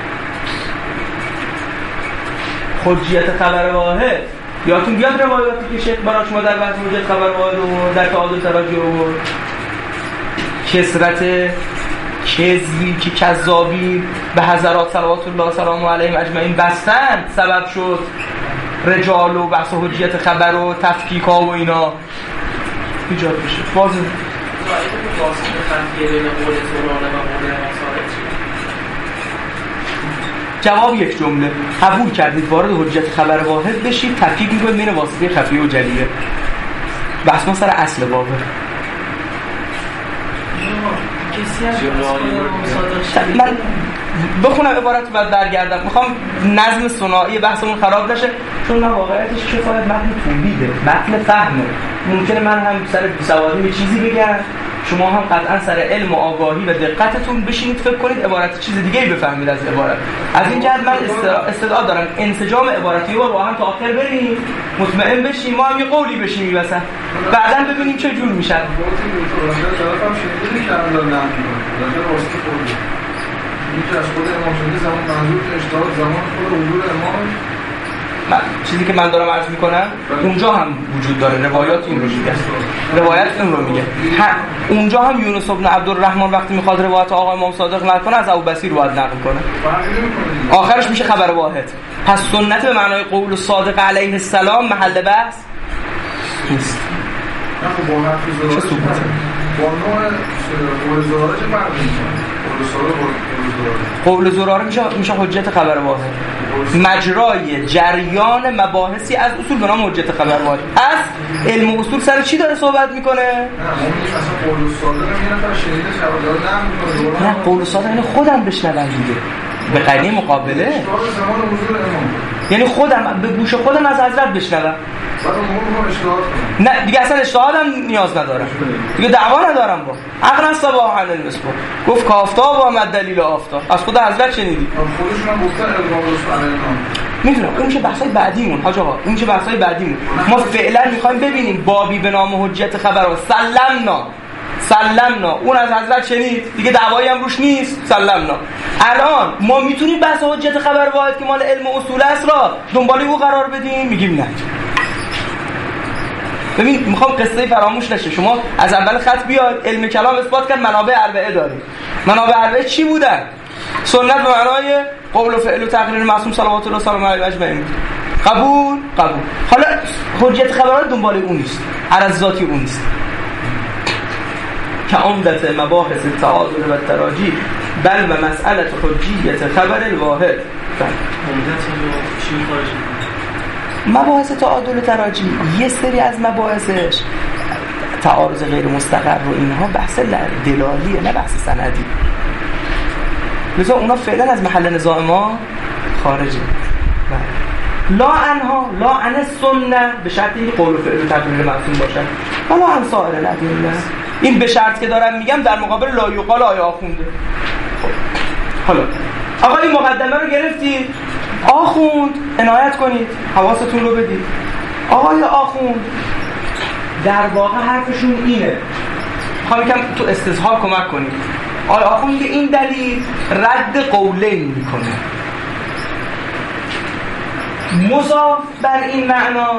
حجیت خبر واحد یادتون بیاد روایاتی که شیخ برای شما در بحث حجیت خبر واحد و در تعادل تراجی و کثرت کذبی که کذابی به حضرات صلوات الله سلام علیهم اجمعین بستن سبب شد رجال و بحث حجیت خبر و تفکیک ها و اینا ایجاد بشه. باز جواب یک جمله، قبول کردید وارد حجت خبر واحد بشید، تفکیک میکنید بین واسطه خفیه و جلیه. بحث ما سر اصل بابه. من بخونم عبارت بعد برگردم، میخوام نظم ثنایی بحثمون خراب نشه، چون من واقعیتش کفایت متن تولیده، متن فهمه. ممکنه من هم سر بیسوادی یه چیزی بگم، شما هم قطعا سر علم و آگاهی و دقتتون بشینید فکر کنید عبارت چیز دیگه ای بفهمید از عبارت. از این جهت من استعداد دارم انسجام عبارتی رو با هم تا آخر بریم، مطمئن بشیم، ما هم یه قولی بشیم وسط، بعداً ببینیم چه جور میشن. میتونه از خود امام شده زمان منظور اشتراک زمان خود حضور امام. من چیزی که من دارم عرض میکنم اونجا هم وجود داره، روایات این رو میگه، روایت این رو میگه. اونجا هم یونس بن عبدالرحمن وقتی میخواد روایت آقا امام صادق نقل کنه از ابوبصیر باید نقل کنه، آخرش میشه خبر واحد. پس سنت به معنای قول صادق علیه السلام محل بحث نیست. چه ثبوته؟ با نوع قول زراره چه فرقی میکنه؟ قول زراره میشه میشه حجت خبر واحد. مجرای جریان مباحثی از اصول به نام حجت خبر واحد. از علم اصول سر چی داره صحبت میکنه؟ نه مثلا قول صادق یه نفر شنیده شواهد نمیکنه. نه قول صادق اینو خودم بشنوم دیگه. به قرینه مقابله. زمان حضور امام. یعنی خودم به گوش خودم از حضرت بشنوم. بعد اون اشتراط کنم. نه دیگه اصلا اجتهادم نیاز ندارم. دیگه دعوا ندارم با. عقل است با عن المسکو. گفت کافتاب و مد دلیل آفتاب. از خود حضرت شنیدی؟ خودشون هم گفتن القا رسول علیکم. میدونم اون میشه بحثای بعدیمون حاج آقا، اون میشه بحثای بعدیمون. ما فعلا میخوایم ببینیم بابی به نام حجت خبر و سلمنا سلمنا اون از حضرت شنید دیگه دعوایی هم روش نیست. سلمنا الان ما میتونیم بحث حجت خبر واحد که مال علم اصول است را دنبال او قرار بدیم؟ میگیم نه. ببین میخوام قصه فراموش نشه. شما از اول خط بیاد علم کلام اثبات کرد منابع اربعه داریم. منابع اربعه چی بودن؟ سنت به معنای قول و فعل و تقریر معصوم صلوات الله سلام علیه اجمعین. قبول قبول. حالا حجت خبرات دنبال اون نیست، عرض ذاتی اون نیست. که عمدت مباحث تعادل و تراجی بل و مسئله حجیت خبر الواحد. مباحث تعادل و تراجی یه سری از مباحثش تعارض غیر مستقر و اینها بحث دلالیه نه بحث سندی. لذا اونا فعلا از محل نزاع ما خارجه. لا انها لا ان السنه به شرط اینکه قول و فعل و تقریر معصوم باشن. ولا ان سایر الادله. این به شرط که دارم میگم در مقابل لا یقال آیه آخونده. حالا آقا این مقدمه رو گرفتید. آخوند عنایت کنید، حواستون رو بدید. آقای آخوند در واقع حرفشون اینه. میخوام یکم تو استظهار کمک کنید. آقای آخوند که این دلیل رد قولین میکنه. مضاف بر این معنا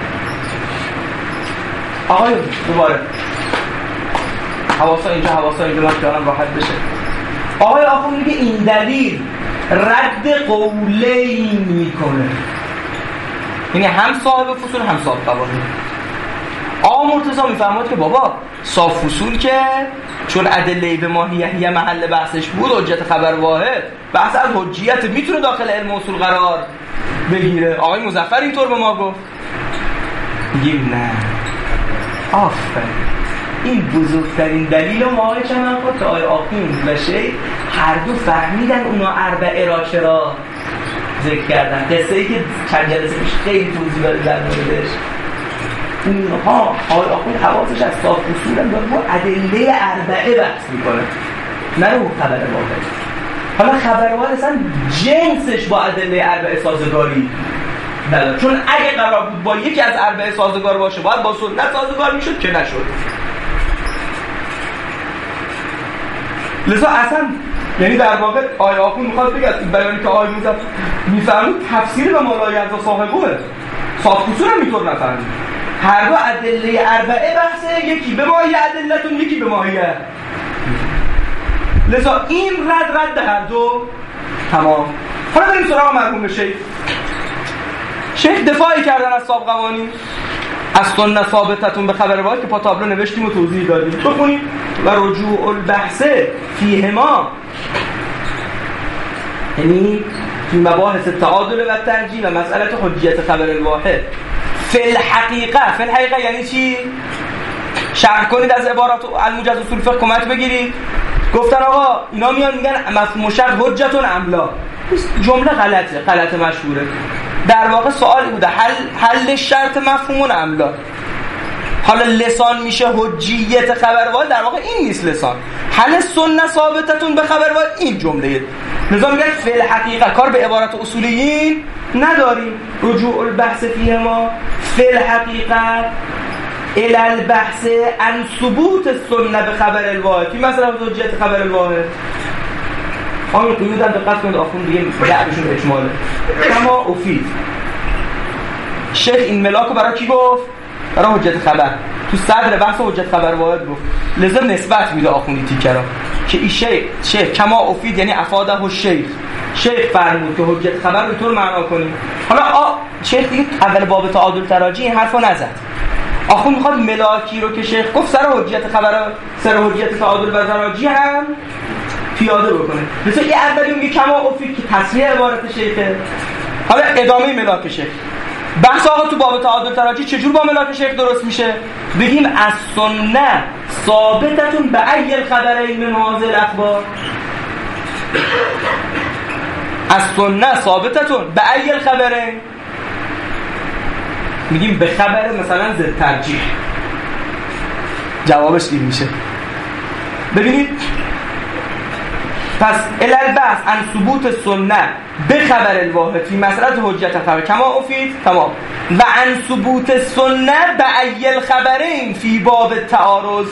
آقای دوباره حواسا اینجا حواسا اینجا من خیالم راحت بشه. آقای آخوند میگه این دلیل رد قولین میکنه. یعنی هم صاحب فصول هم صاحب قوانین. آقا مرتضی میفرماد که بابا صاحب فصول که چون ادله به ماهیه محل بحثش بود حجت خبر واحد، بحث از حجیت میتونه داخل علم اصول قرار بگیره. آقای مظفر اینطور به ما گفت. میگیم نه آفرین این بزرگترین دلیل ما آقای چند خود که آقای آخوند و شیخ هر دو فهمیدن اونا اربعه را چرا ذکر کردن. قصه ای که چند جلسه پیش خیلی توضیح داده در موردش. اونها آقای آخوند حواسش از صاف اصول هم داره با ادله اربعه بحث میکنه نه رو خبر واحد. حالا خبر واحد اصلا جنسش با ادله اربعه سازگاری نداره، چون اگه قرار بود با یکی از اربعه سازگار باشه باید با سنت سازگار میشد که نشد. لذا اصلا یعنی در واقع آیه آخوند میخواد بگه این بیانی که آیه میزد میفهمید تفسیر به مولای از صاحبوه صاحب اصول هم میطور نفهمید. هر دو ادله اربعه بحثه، یکی به ماهی ادلتون یکی به ماهیه. لذا این رد رد هر دو تمام. حالا بریم سراغ مرحوم شیخ. شیخ دفاعی کردن از صاحب قوانین، از سنت ثابتتون به خبر واحد که پا تابلو نوشتیم و توضیح دادیم. بخونیم و رجوع البحث فیهما یعنی فی مباحث تعادل و ترجیح و مسئله حجیت خبر الواحد فی الحقیقه. فی الحقیقه یعنی چی؟ شرح کنید از عبارات الموجز اصول فقه کمک بگیرید. گفتن آقا اینا میان میگن مفهوم شرط حجتون املا. جمله غلطه، غلط مشهوره. در واقع سوالی بوده حل حل شرط مفهومون املا. حالا لسان میشه حجیت خبر واحد، در واقع این نیست لسان. حل سنت ثابتتون به خبر واحد این جمله. لذا میگن فی الحقیقه کار به عبارات اصولیین نداریم. رجوع البحث فیه ما فی الحقیقه الى البحث عن ثبوت السنه به خبر الواحد. این مثلا حجیت خبر الواحد. آن قیود هم دقت کنید آخوند دیگه لعبشون اجماله. اما افید شیخ این ملاکو برای کی گفت؟ برای حجت خبر. تو صدر بحث حجت خبر واحد گفت. لذا نسبت میده آخوندی تیکرا که این شیخ شیخ کما افید یعنی افاده و شیخ شیخ فرمود که حجت خبر رو طور معنا کنیم. حالا آ شیخ دیگه اول باب تعادل تراجی این حرفو نزد. آخون میخواد ملاکی رو که شیخ گفت سر حجیت خبر سر حجیت تعادل و زراجی هم پیاده بکنه. مثلا یه اولی میگه کما افید که تصریح عبارت شیخه. حالا ادامه ملاک شیخ بحث آقا تو باب تعادل تراجی چجور با ملاک شیخ درست میشه؟ بگیم از سنه ثابتتون به ای الخبرین من هذه الاخبار. از سنه ثابتتون به ای الخبرین، میگیم به خبر مثلا ضد ترجیح. جوابش این میشه. ببینید پس الالبحث عن ثبوت سنه به خبر الواحد فی مسئله حجیت خبر کما افید تمام و عن ثبوت سنه به ای الخبرین فی باب تعارض،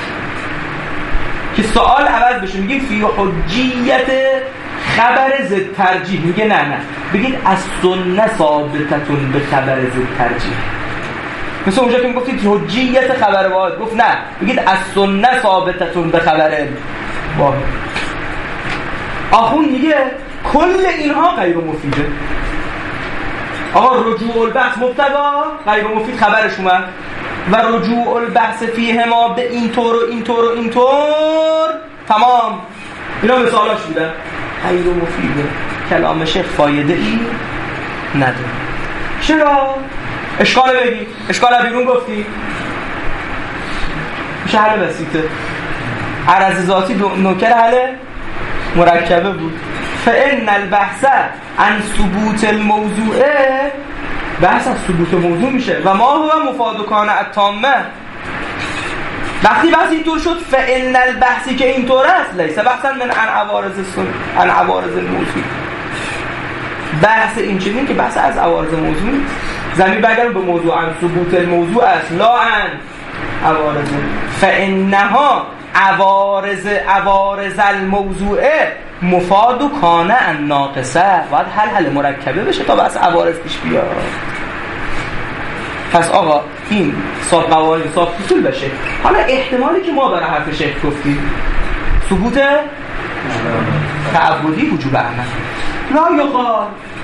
که سوال عوض بشه میگیم فی حجیت خبر ضد ترجیح. میگه نه نه بگید از سنه ثابتتون به خبر ضد ترجیح. مثل اونجا که میگفتید حجیت خبر واحد، گفت نه بگید از سنه ثابتتون به خبر واحد. آخون میگه کل اینها غیر مفیده. آقا رجوع البحث مبتدا، غیر مفید خبرش اومد، و رجوع البحث فیه ما به این طور و این طور و این طور تمام. اینا مثالاش بودن. غیر مفیده. کلام شیخ فایده ای نداره. چرا؟ اشکال بگی. اشکال بیرون گفتی. میشه حل بسیطه. عرض ذاتی نوکر حل مرکبه بود. فإن البحث عن ثبوت الموضوع، بحث از ثبوت موضوع میشه. و ما هو مفاد کان التامه. وقتی بحث اینطور شد فإن البحثی که اینطور است لیس بحثا من عن عوارض سن عن عوارض الموضوع. بحث این چنین که بحث از عوارض موضوع نیست. زمین بگرم به موضوع عن ثبوت الموضوع است لا عن عوارض. فإنها عوارض عوارض الموضوع مفاد و کانه ان ناقصه. باید حل حل مرکبه بشه تا بحث عوارض پیش بیاد. پس آقا این صاف قواعد صاف اصول بشه. حالا احتمالی که ما برای حرف شیخ گفتیم ثبوت تعبدی وجوب عمل لا یقال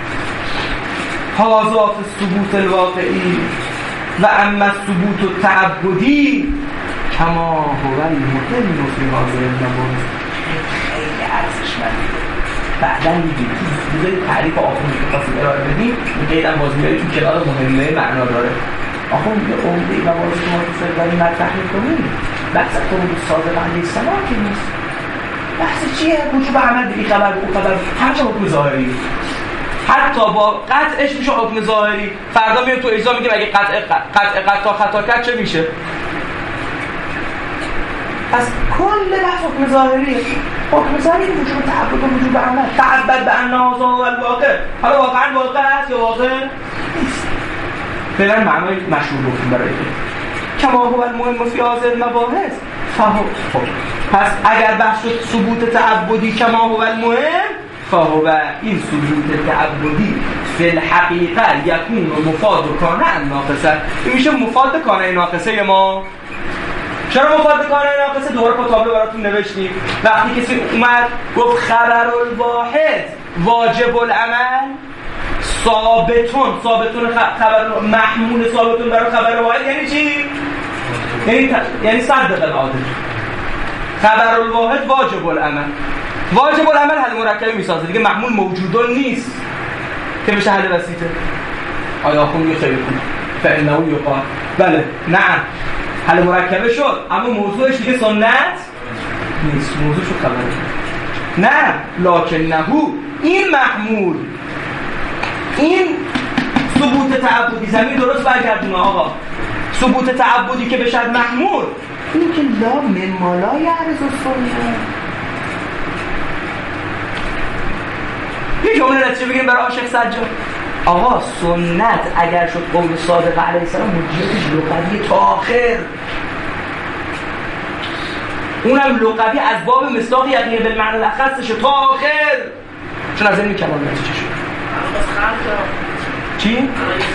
هذا فی الثبوت الواقعی و اما الثبوت التعبدی کما هو المهم فی هذه النبوت. خیلی ارزشمنده. بعداً میگیم بذارید تعریف آخوندی که خواستیم ارائه بدیم میگه هم بازمیاری تو کنار مهمه معنا داره. آخوند یه عمده و باز که ما تو سرداری مطرح میکنیم بحث خروج صادق علیه السلام که نیست. بحث چیه؟ وجوب عمل به این خبر به اون خبر، همچه حکم ظاهری. حتی با قطعش میشه حکم ظاهری. فردا میاد تو اجزا میگیم اگه قطع قطع قطع خطا کرد چه میشه؟ پس کل بحث حکم ظاهریه. حکم ظاهری وجوب تعبد و وجوب عمل. تعبد به ان هذا هو الواقع. حالا واقعا واقع است یا واقع نیست؟ فعلا معنای مشهور گفتیم برای که کما هو المهم فی هذه المباحث. فهو پس اگر بحث شد ثبوت تعبدی کما هو المهم فهو این ثبوت تعبدی فی الحقیقه یکون مفاد کانه ناقصه. این میشه مفاد کانه ناقصه ما. چرا مفاد کانه ناقصه؟ دوباره با تابلو براتون نوشتیم. وقتی کسی اومد گفت خبر الواحد واجب العمل ثابتون ثابتون خبر محمول ثابتون برای خبر واحد یعنی چی؟ یعنی یعنی صدق العادل. خبر الواحد واجب العمل. واجب العمل حل مرکبی میسازه دیگه، محمول موجودون نیست که بشه حل بسیطه. آیا خون یه خیلی کنه فإنه یقال بله نه حل مرکبه شد اما موضوعش دیگه سنت نیست، موضوعش رو خبره نه لکنه این محمول این ثبوت تعبدی زمین درست برگردونه. آقا ثبوت تعبدی که بشد محمول این که لا مما لا یعرض السنه. یه جمله نتیجه بگیریم برای عاشق سجاد. آقا سنت اگر شد قول صادق علیه السلام حجیتش لغوی تا آخر، اونم لغوی از باب مصداق یقین بالمعنی الاخص تا آخر، چون از این کمال نتیجه شد. چی؟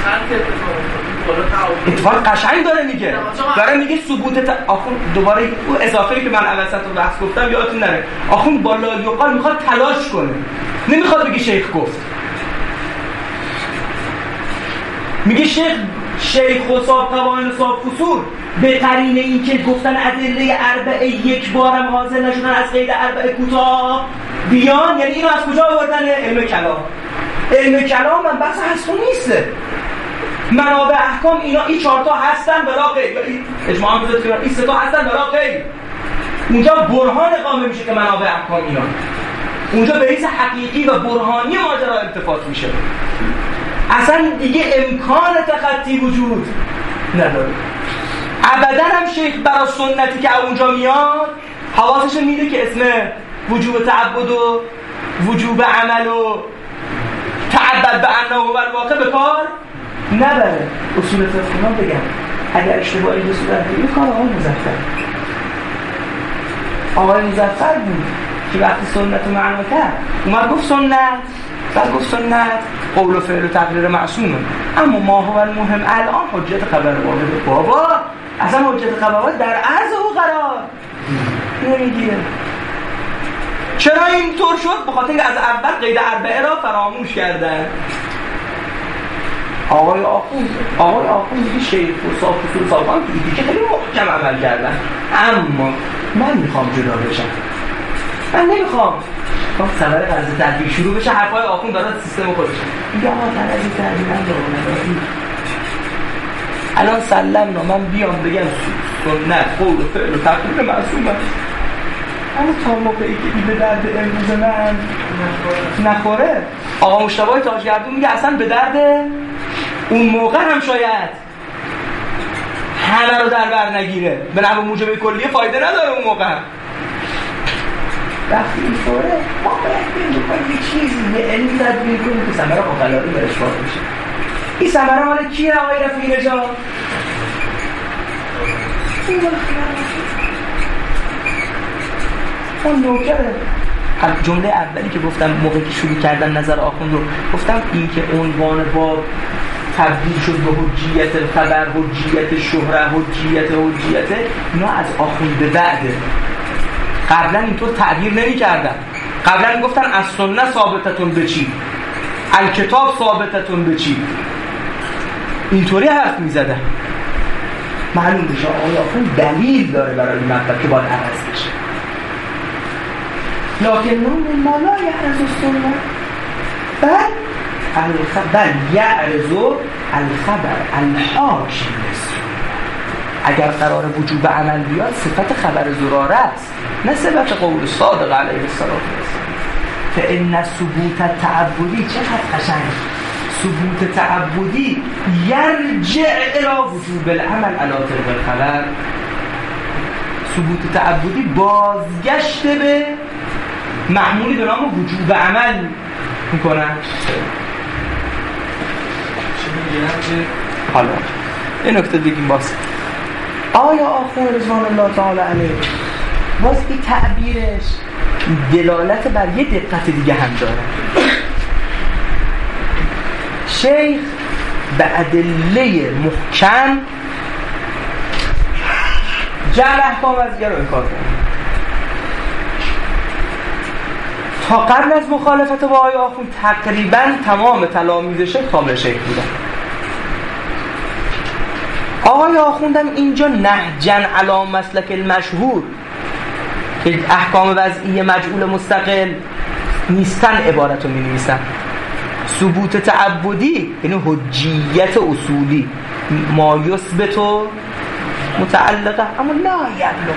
اتفاق قشنگ داره میگه داره میگه ثبوت تا... آخون دوباره اون اضافه‌ای که من اوسط رو بحث گفتم یادتون نره. آخون با لا یقال میخواد تلاش کنه، نمیخواد بگه شیخ گفت. میگه شیخ شیخ و صاحب قوانین و صاحب اصول به قرینه این که گفتن ادله اربعه یک بارم حاضر نشدن از قید اربعه کوتاه بیان، یعنی اینو از کجا آوردن؟ علم کلام. علم کلام من بحث هست و نیسته. منابع احکام اینا این چهار تا هستن بلا غیر، اجماع هم بذارید که این سه تا هستن بلا غیر. اونجا برهان اقامه میشه که منابع احکام اینا، اونجا به حیث حقیقی و برهانی ماجرا التفات میشه. اصلا دیگه امکان تخطی وجود نداره. ابدا هم شیخ برای سنتی که اونجا میاد حواسش میده که اسم وجوب تعبد و وجوب عمل و تعبد به انه و الواقع به کار نبره. اصول فقهی بگم اگر اشتباهی به صورت این کار آقای مظفر آقای مظفر بود که وقتی سنت و معنا کرد اومد گفت سنت، بعد گفت سنت قول و فعل و تقریر معصومه، اما ما هو المهم الان حجت خبر واحد. بابا اصلا حجت خبر در عرض او قرار نمیگیره. چرا اینطور شد؟ بخاطر اینکه از اول قید اربعه را فراموش کردن. آقای آخوند آقای آخوند دیگه شیخ و صاحب اصول صاحبان که دیگه خیلی محکم عمل کردن، اما من میخوام جدا بشم، من نمیخوام خب سوال قضیه تدبیر شروع بشه حرفای آخوند دارد سیستم خودش میگه آقا قضیه تدبیر من دارم الان سلمنا من بیام بگم سنت قول و فعل و تقریر معصومه، اما تا موقعی که این به درد امروز من نخوره. آقا مشتبه تاجگردون میگه اصلا به درد اون موقع هم شاید همه رو در بر نگیره، به نحو موجب کلیه فایده نداره اون موقع. وقتی این طوره ما باید بیم بکنیم یه چیزی یه علمی تدبیر کنیم که ثمره اقلاری برش باز میشه. این ثمره مال کیه آقای رفیع نژاد؟ اون نوکره. جمله اولی که گفتم موقعی که شروع کردن نظر آخوند رو گفتم این که عنوان باب تبدیل شد به حجیت خبر، حجیت شهره، حجیت حجیت اینا از آخوند به بعده. قبلا اینطور تعبیر نمی کردن. قبلا می گفتن از سنت ثابتتون به چی؟ الکتاب ثابتتون به چی؟ اینطوری حرف می زدن. معلوم بشه آقای آخوند دلیل داره برای این مطلب که باید عوض بشه. لکن نون مالا یعرض السنت بل الخبر یعرض الخبر الحاکم السنت. اگر قرار وجوب عمل بیاد صفت خبر زراره است نه صفت قول صادق علیه السلام. فإن ثبوت تعبدی چقدر قشنگ، ثبوت تعبدی یرجع الی وجوب العمل علی طبق الخبر. ثبوت تعبدی بازگشت به معمولی به نام وجوب عمل میکنن. حالا این نکته دیگه باز آیا آخوند رضوان الله تعالی علیه باز این تعبیرش دلالت بر یه دقت دیگه هم داره. شیخ به ادله محکم جمع احکام از دیگر رو انکار کنه. تا قبل از مخالفت با آقای آخوند تقریبا تمام تلامید شیخ تابع شیخ بودن. آقای آخوندم اینجا نهجا علی مسلک المشهور که احکام وضعی مجعول مستقل نیستن عبارت رو می نویسن. ثبوت تعبدی یعنی حجیت اصولی ما یثبت متعلقه اما لا یبلغ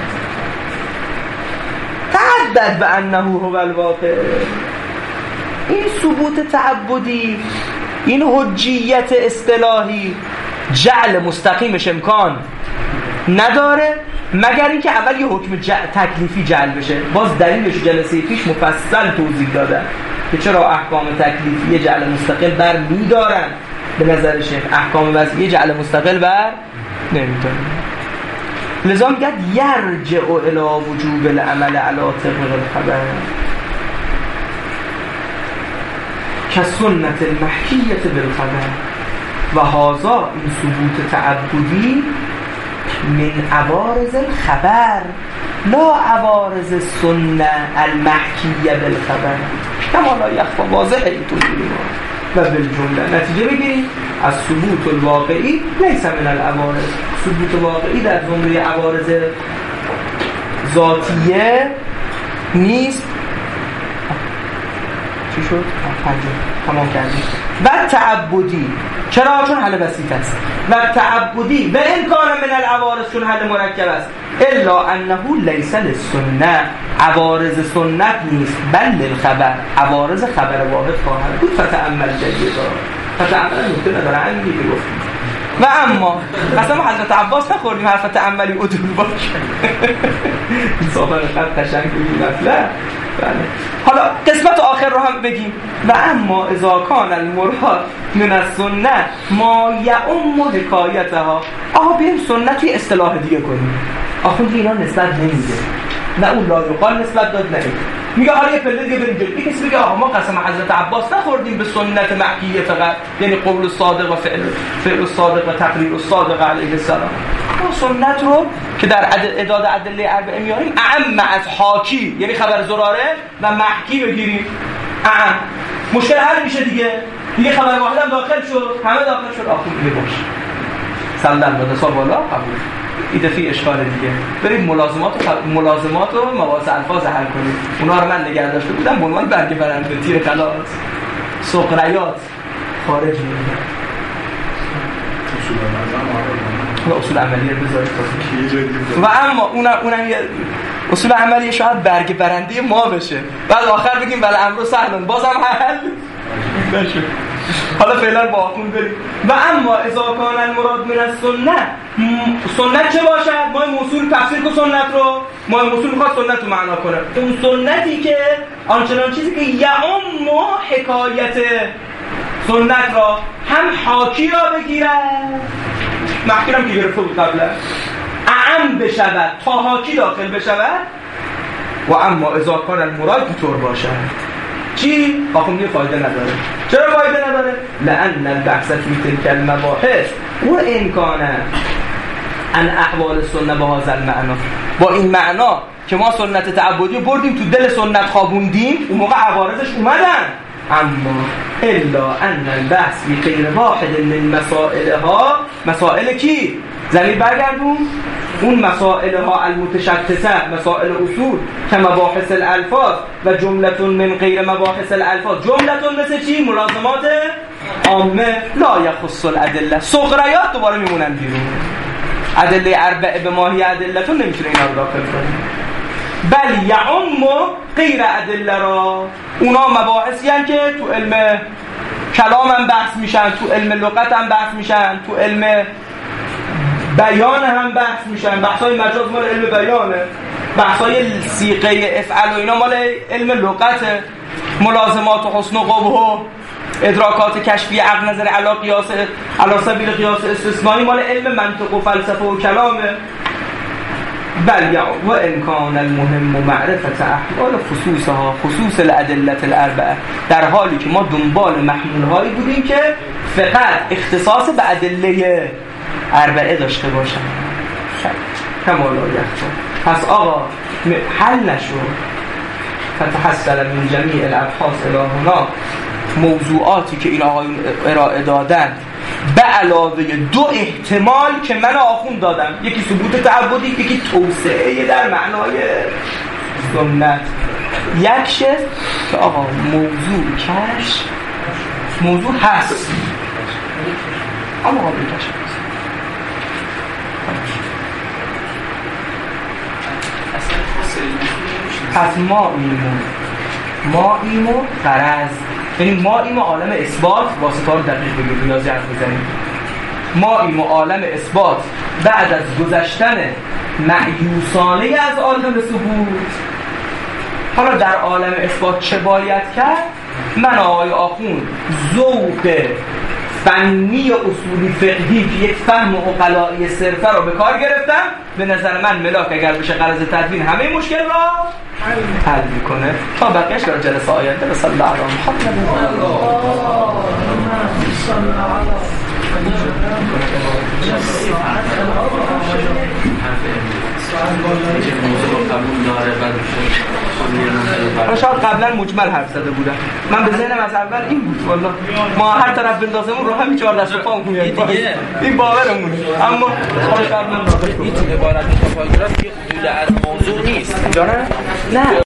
تعدد به انه هو الواقع. این ثبوت تعبدی این حجیت اصطلاحی جعل مستقیمش امکان نداره مگر اینکه اول یه حکم جعل تکلیفی جعل بشه. باز دلیلش جلسه پیش مفصل توضیح دادن که چرا احکام تکلیفی جعل مستقل بر می‌دارن. به نظر شیخ احکام وضعی جعل مستقل بر نمی‌دارن. لذا میگه یرجع الی وجوب العمل علی طبق الخبر كسنة المحکیة بالخبر و هذا این ثبوت تعبدی من عوارض الخبر لا عوارض السنة المحکیة بالخبر. کما لا یخفی واضحه این توضیح ما و بالجمله نتیجه بگیریم از ثبوت الواقعی لیس من العوارض، ثبوت واقعی در زمره عوارض ذاتیه نیست. چی شد؟ تمام کردیم. و تعبدی، چرا؟ چون حل بسیط است. و تعبدی و این کار من العوارض، چون حل مرکب است. الا انه لیس للسنه، عوارض سنت نیست، بل للخبر، عوارض خبر واحد خواهد بود. فتأمل جدیدا، فتأمل نکته نداره، همین دیگه گفتیم. و اما مثلا ما حضرت عباس نخوردیم حرف تأملی عدول باشه. صحبت خط قشنگ بگیم مثلا. حالا قسمت آخر رو هم بگیم. و اما اذا کان المراد من السنه ما یعم حکایتها. آها بیایم سنتی اصطلاح دیگه کنیم. آخوندی اینا نسبت نمیده، نه اون لا یقال نسبت داد، نه میگه حالا یه پله دیگه بریم جلو. کسی میگه آها ما قسم حضرت عباس نخوردیم به سنت مکیه فقط، یعنی قول الصادق و فعل فعل الصادق و تقریر الصادق علیه السلام. ما سنت رو که در اعداد ادله اربعه میاریم اعم از حاکی، یعنی خبر زراره و محکی بگیریم. اعم مشکل حل میشه دیگه، دیگه خبر واحدم داخل شد، همه داخل شد. آخون دیگه باشه سلام داده سال بالا قبول. ایده فی اشکال دیگه برید ملازمات و خ... ملازمات و مواضع الفاظ حل کنید. اونا رو من نگه داشته بودم به عنوان برگه برنده تیر خلاص سقریات خارج میاد. اصول اصول عملی رو بذارید و اما اونم اونم یه اصول عملی شاید برگه برنده ما بشه، بعد آخر بگیم بله امر سهل بازم حل نشد. حالا فعلا با آخون بریم. و اما اذا کان المراد من السنه، سنت چه باشد؟ ما موصول تفسیر کو سنت رو، ما موصول میخواد سنت رو معنا کنه. اون سنتی که آنچنان چیزی که یعم حکایت سنت را هم حاکی را بگیرد، محکی را که گرفته بود قبلا، اعم بشود تا حاکی داخل بشود. و اما اذا کان المراد اینطور باشد چی؟ آخون دیگه فایده نداره. چرا فایده نداره؟ لأن البحث فی تلک المباحث و امکانه ان احوال سنت با هذا المعنی، با این معنا که ما سنت تعبدی بردیم تو دل سنت خوابوندیم، اون موقع عوارضش اومدن. اما الا ان البحث فی غیر واحد من مسائلها، مسائل کی؟ زمین برگردون اون مسائلها المتشتته، مسائل اصول که مباحث الالفاظ و جملتون من غیر مباحث الالفاظ، جملتون مثل چی؟ ملازمات عامه لا یخص الادله، صغریات دوباره میمونن بیرون. ادله اربعه به ماهی ادلتون نمیتونه اینا رو داخل کنه. بل یعم غیر ادله را، اونا مباحثی هستن که تو علم کلام هم بحث میشن، تو علم لغت هم بحث میشن، تو علم بیان هم بحث میشن. بحثای مجاز مال علم بیانه، بحثای صیغه افعل و اینا مال علم لغته. ملازمات و حسن و قبح و ادراکات کشفی عقل نظر علی قیاس علی سبیل قیاس استثنایی مال علم منطق و فلسفه و کلامه. بل و امکان المهم و معرفت احوال خصوصها، خصوص الادله الاربعه، در حالی که ما دنبال محمول هایی بودیم که فقط اختصاص به ادله اربعه داشته باشن. کمالا یختا. پس آقا حل نشد. فتحصل من جمیع الابحاث الهنا، موضوعاتی که این آقایون ارائه دادن به علاوه دو احتمال که من آخوند دادم، یکی ثبوت تعبدی، یکی توسعه در معنای سنت. یک شف که آقا موضوع کشف موضوع هست اما قابل کشف هست. پس ما ایمون ما ایمو غرض، یعنی ما ایمو عالم اثبات، واسطه رو دقیق بگید ریاضی حرف بزنید. ما ایمو عالم اثبات بعد از گذشتن معیوسانه از عالم ثبوت. حالا در عالم اثبات چه باید کرد؟ من آقای آخوند ذوق فنی و اصولی فقهی که یک فهم عقلایی صرفه رو به کار گرفتم. به نظر من ملاک اگر بشه غرض تدوین همه مشکل را حل میکنه. تا بقیهش در جلسه آینده. بسم الله الرحمن الرحیم. حالا شاید قبلا مجمل حرف زده بودم، من به ذهنم از اول این بود والله ما هر طرف بندازمون رو همین چهار دست و پا میاد دیگه، این باورمونه. اما حالا قبلا این عبارت متفاوت که حدود از موضوع نیست. نه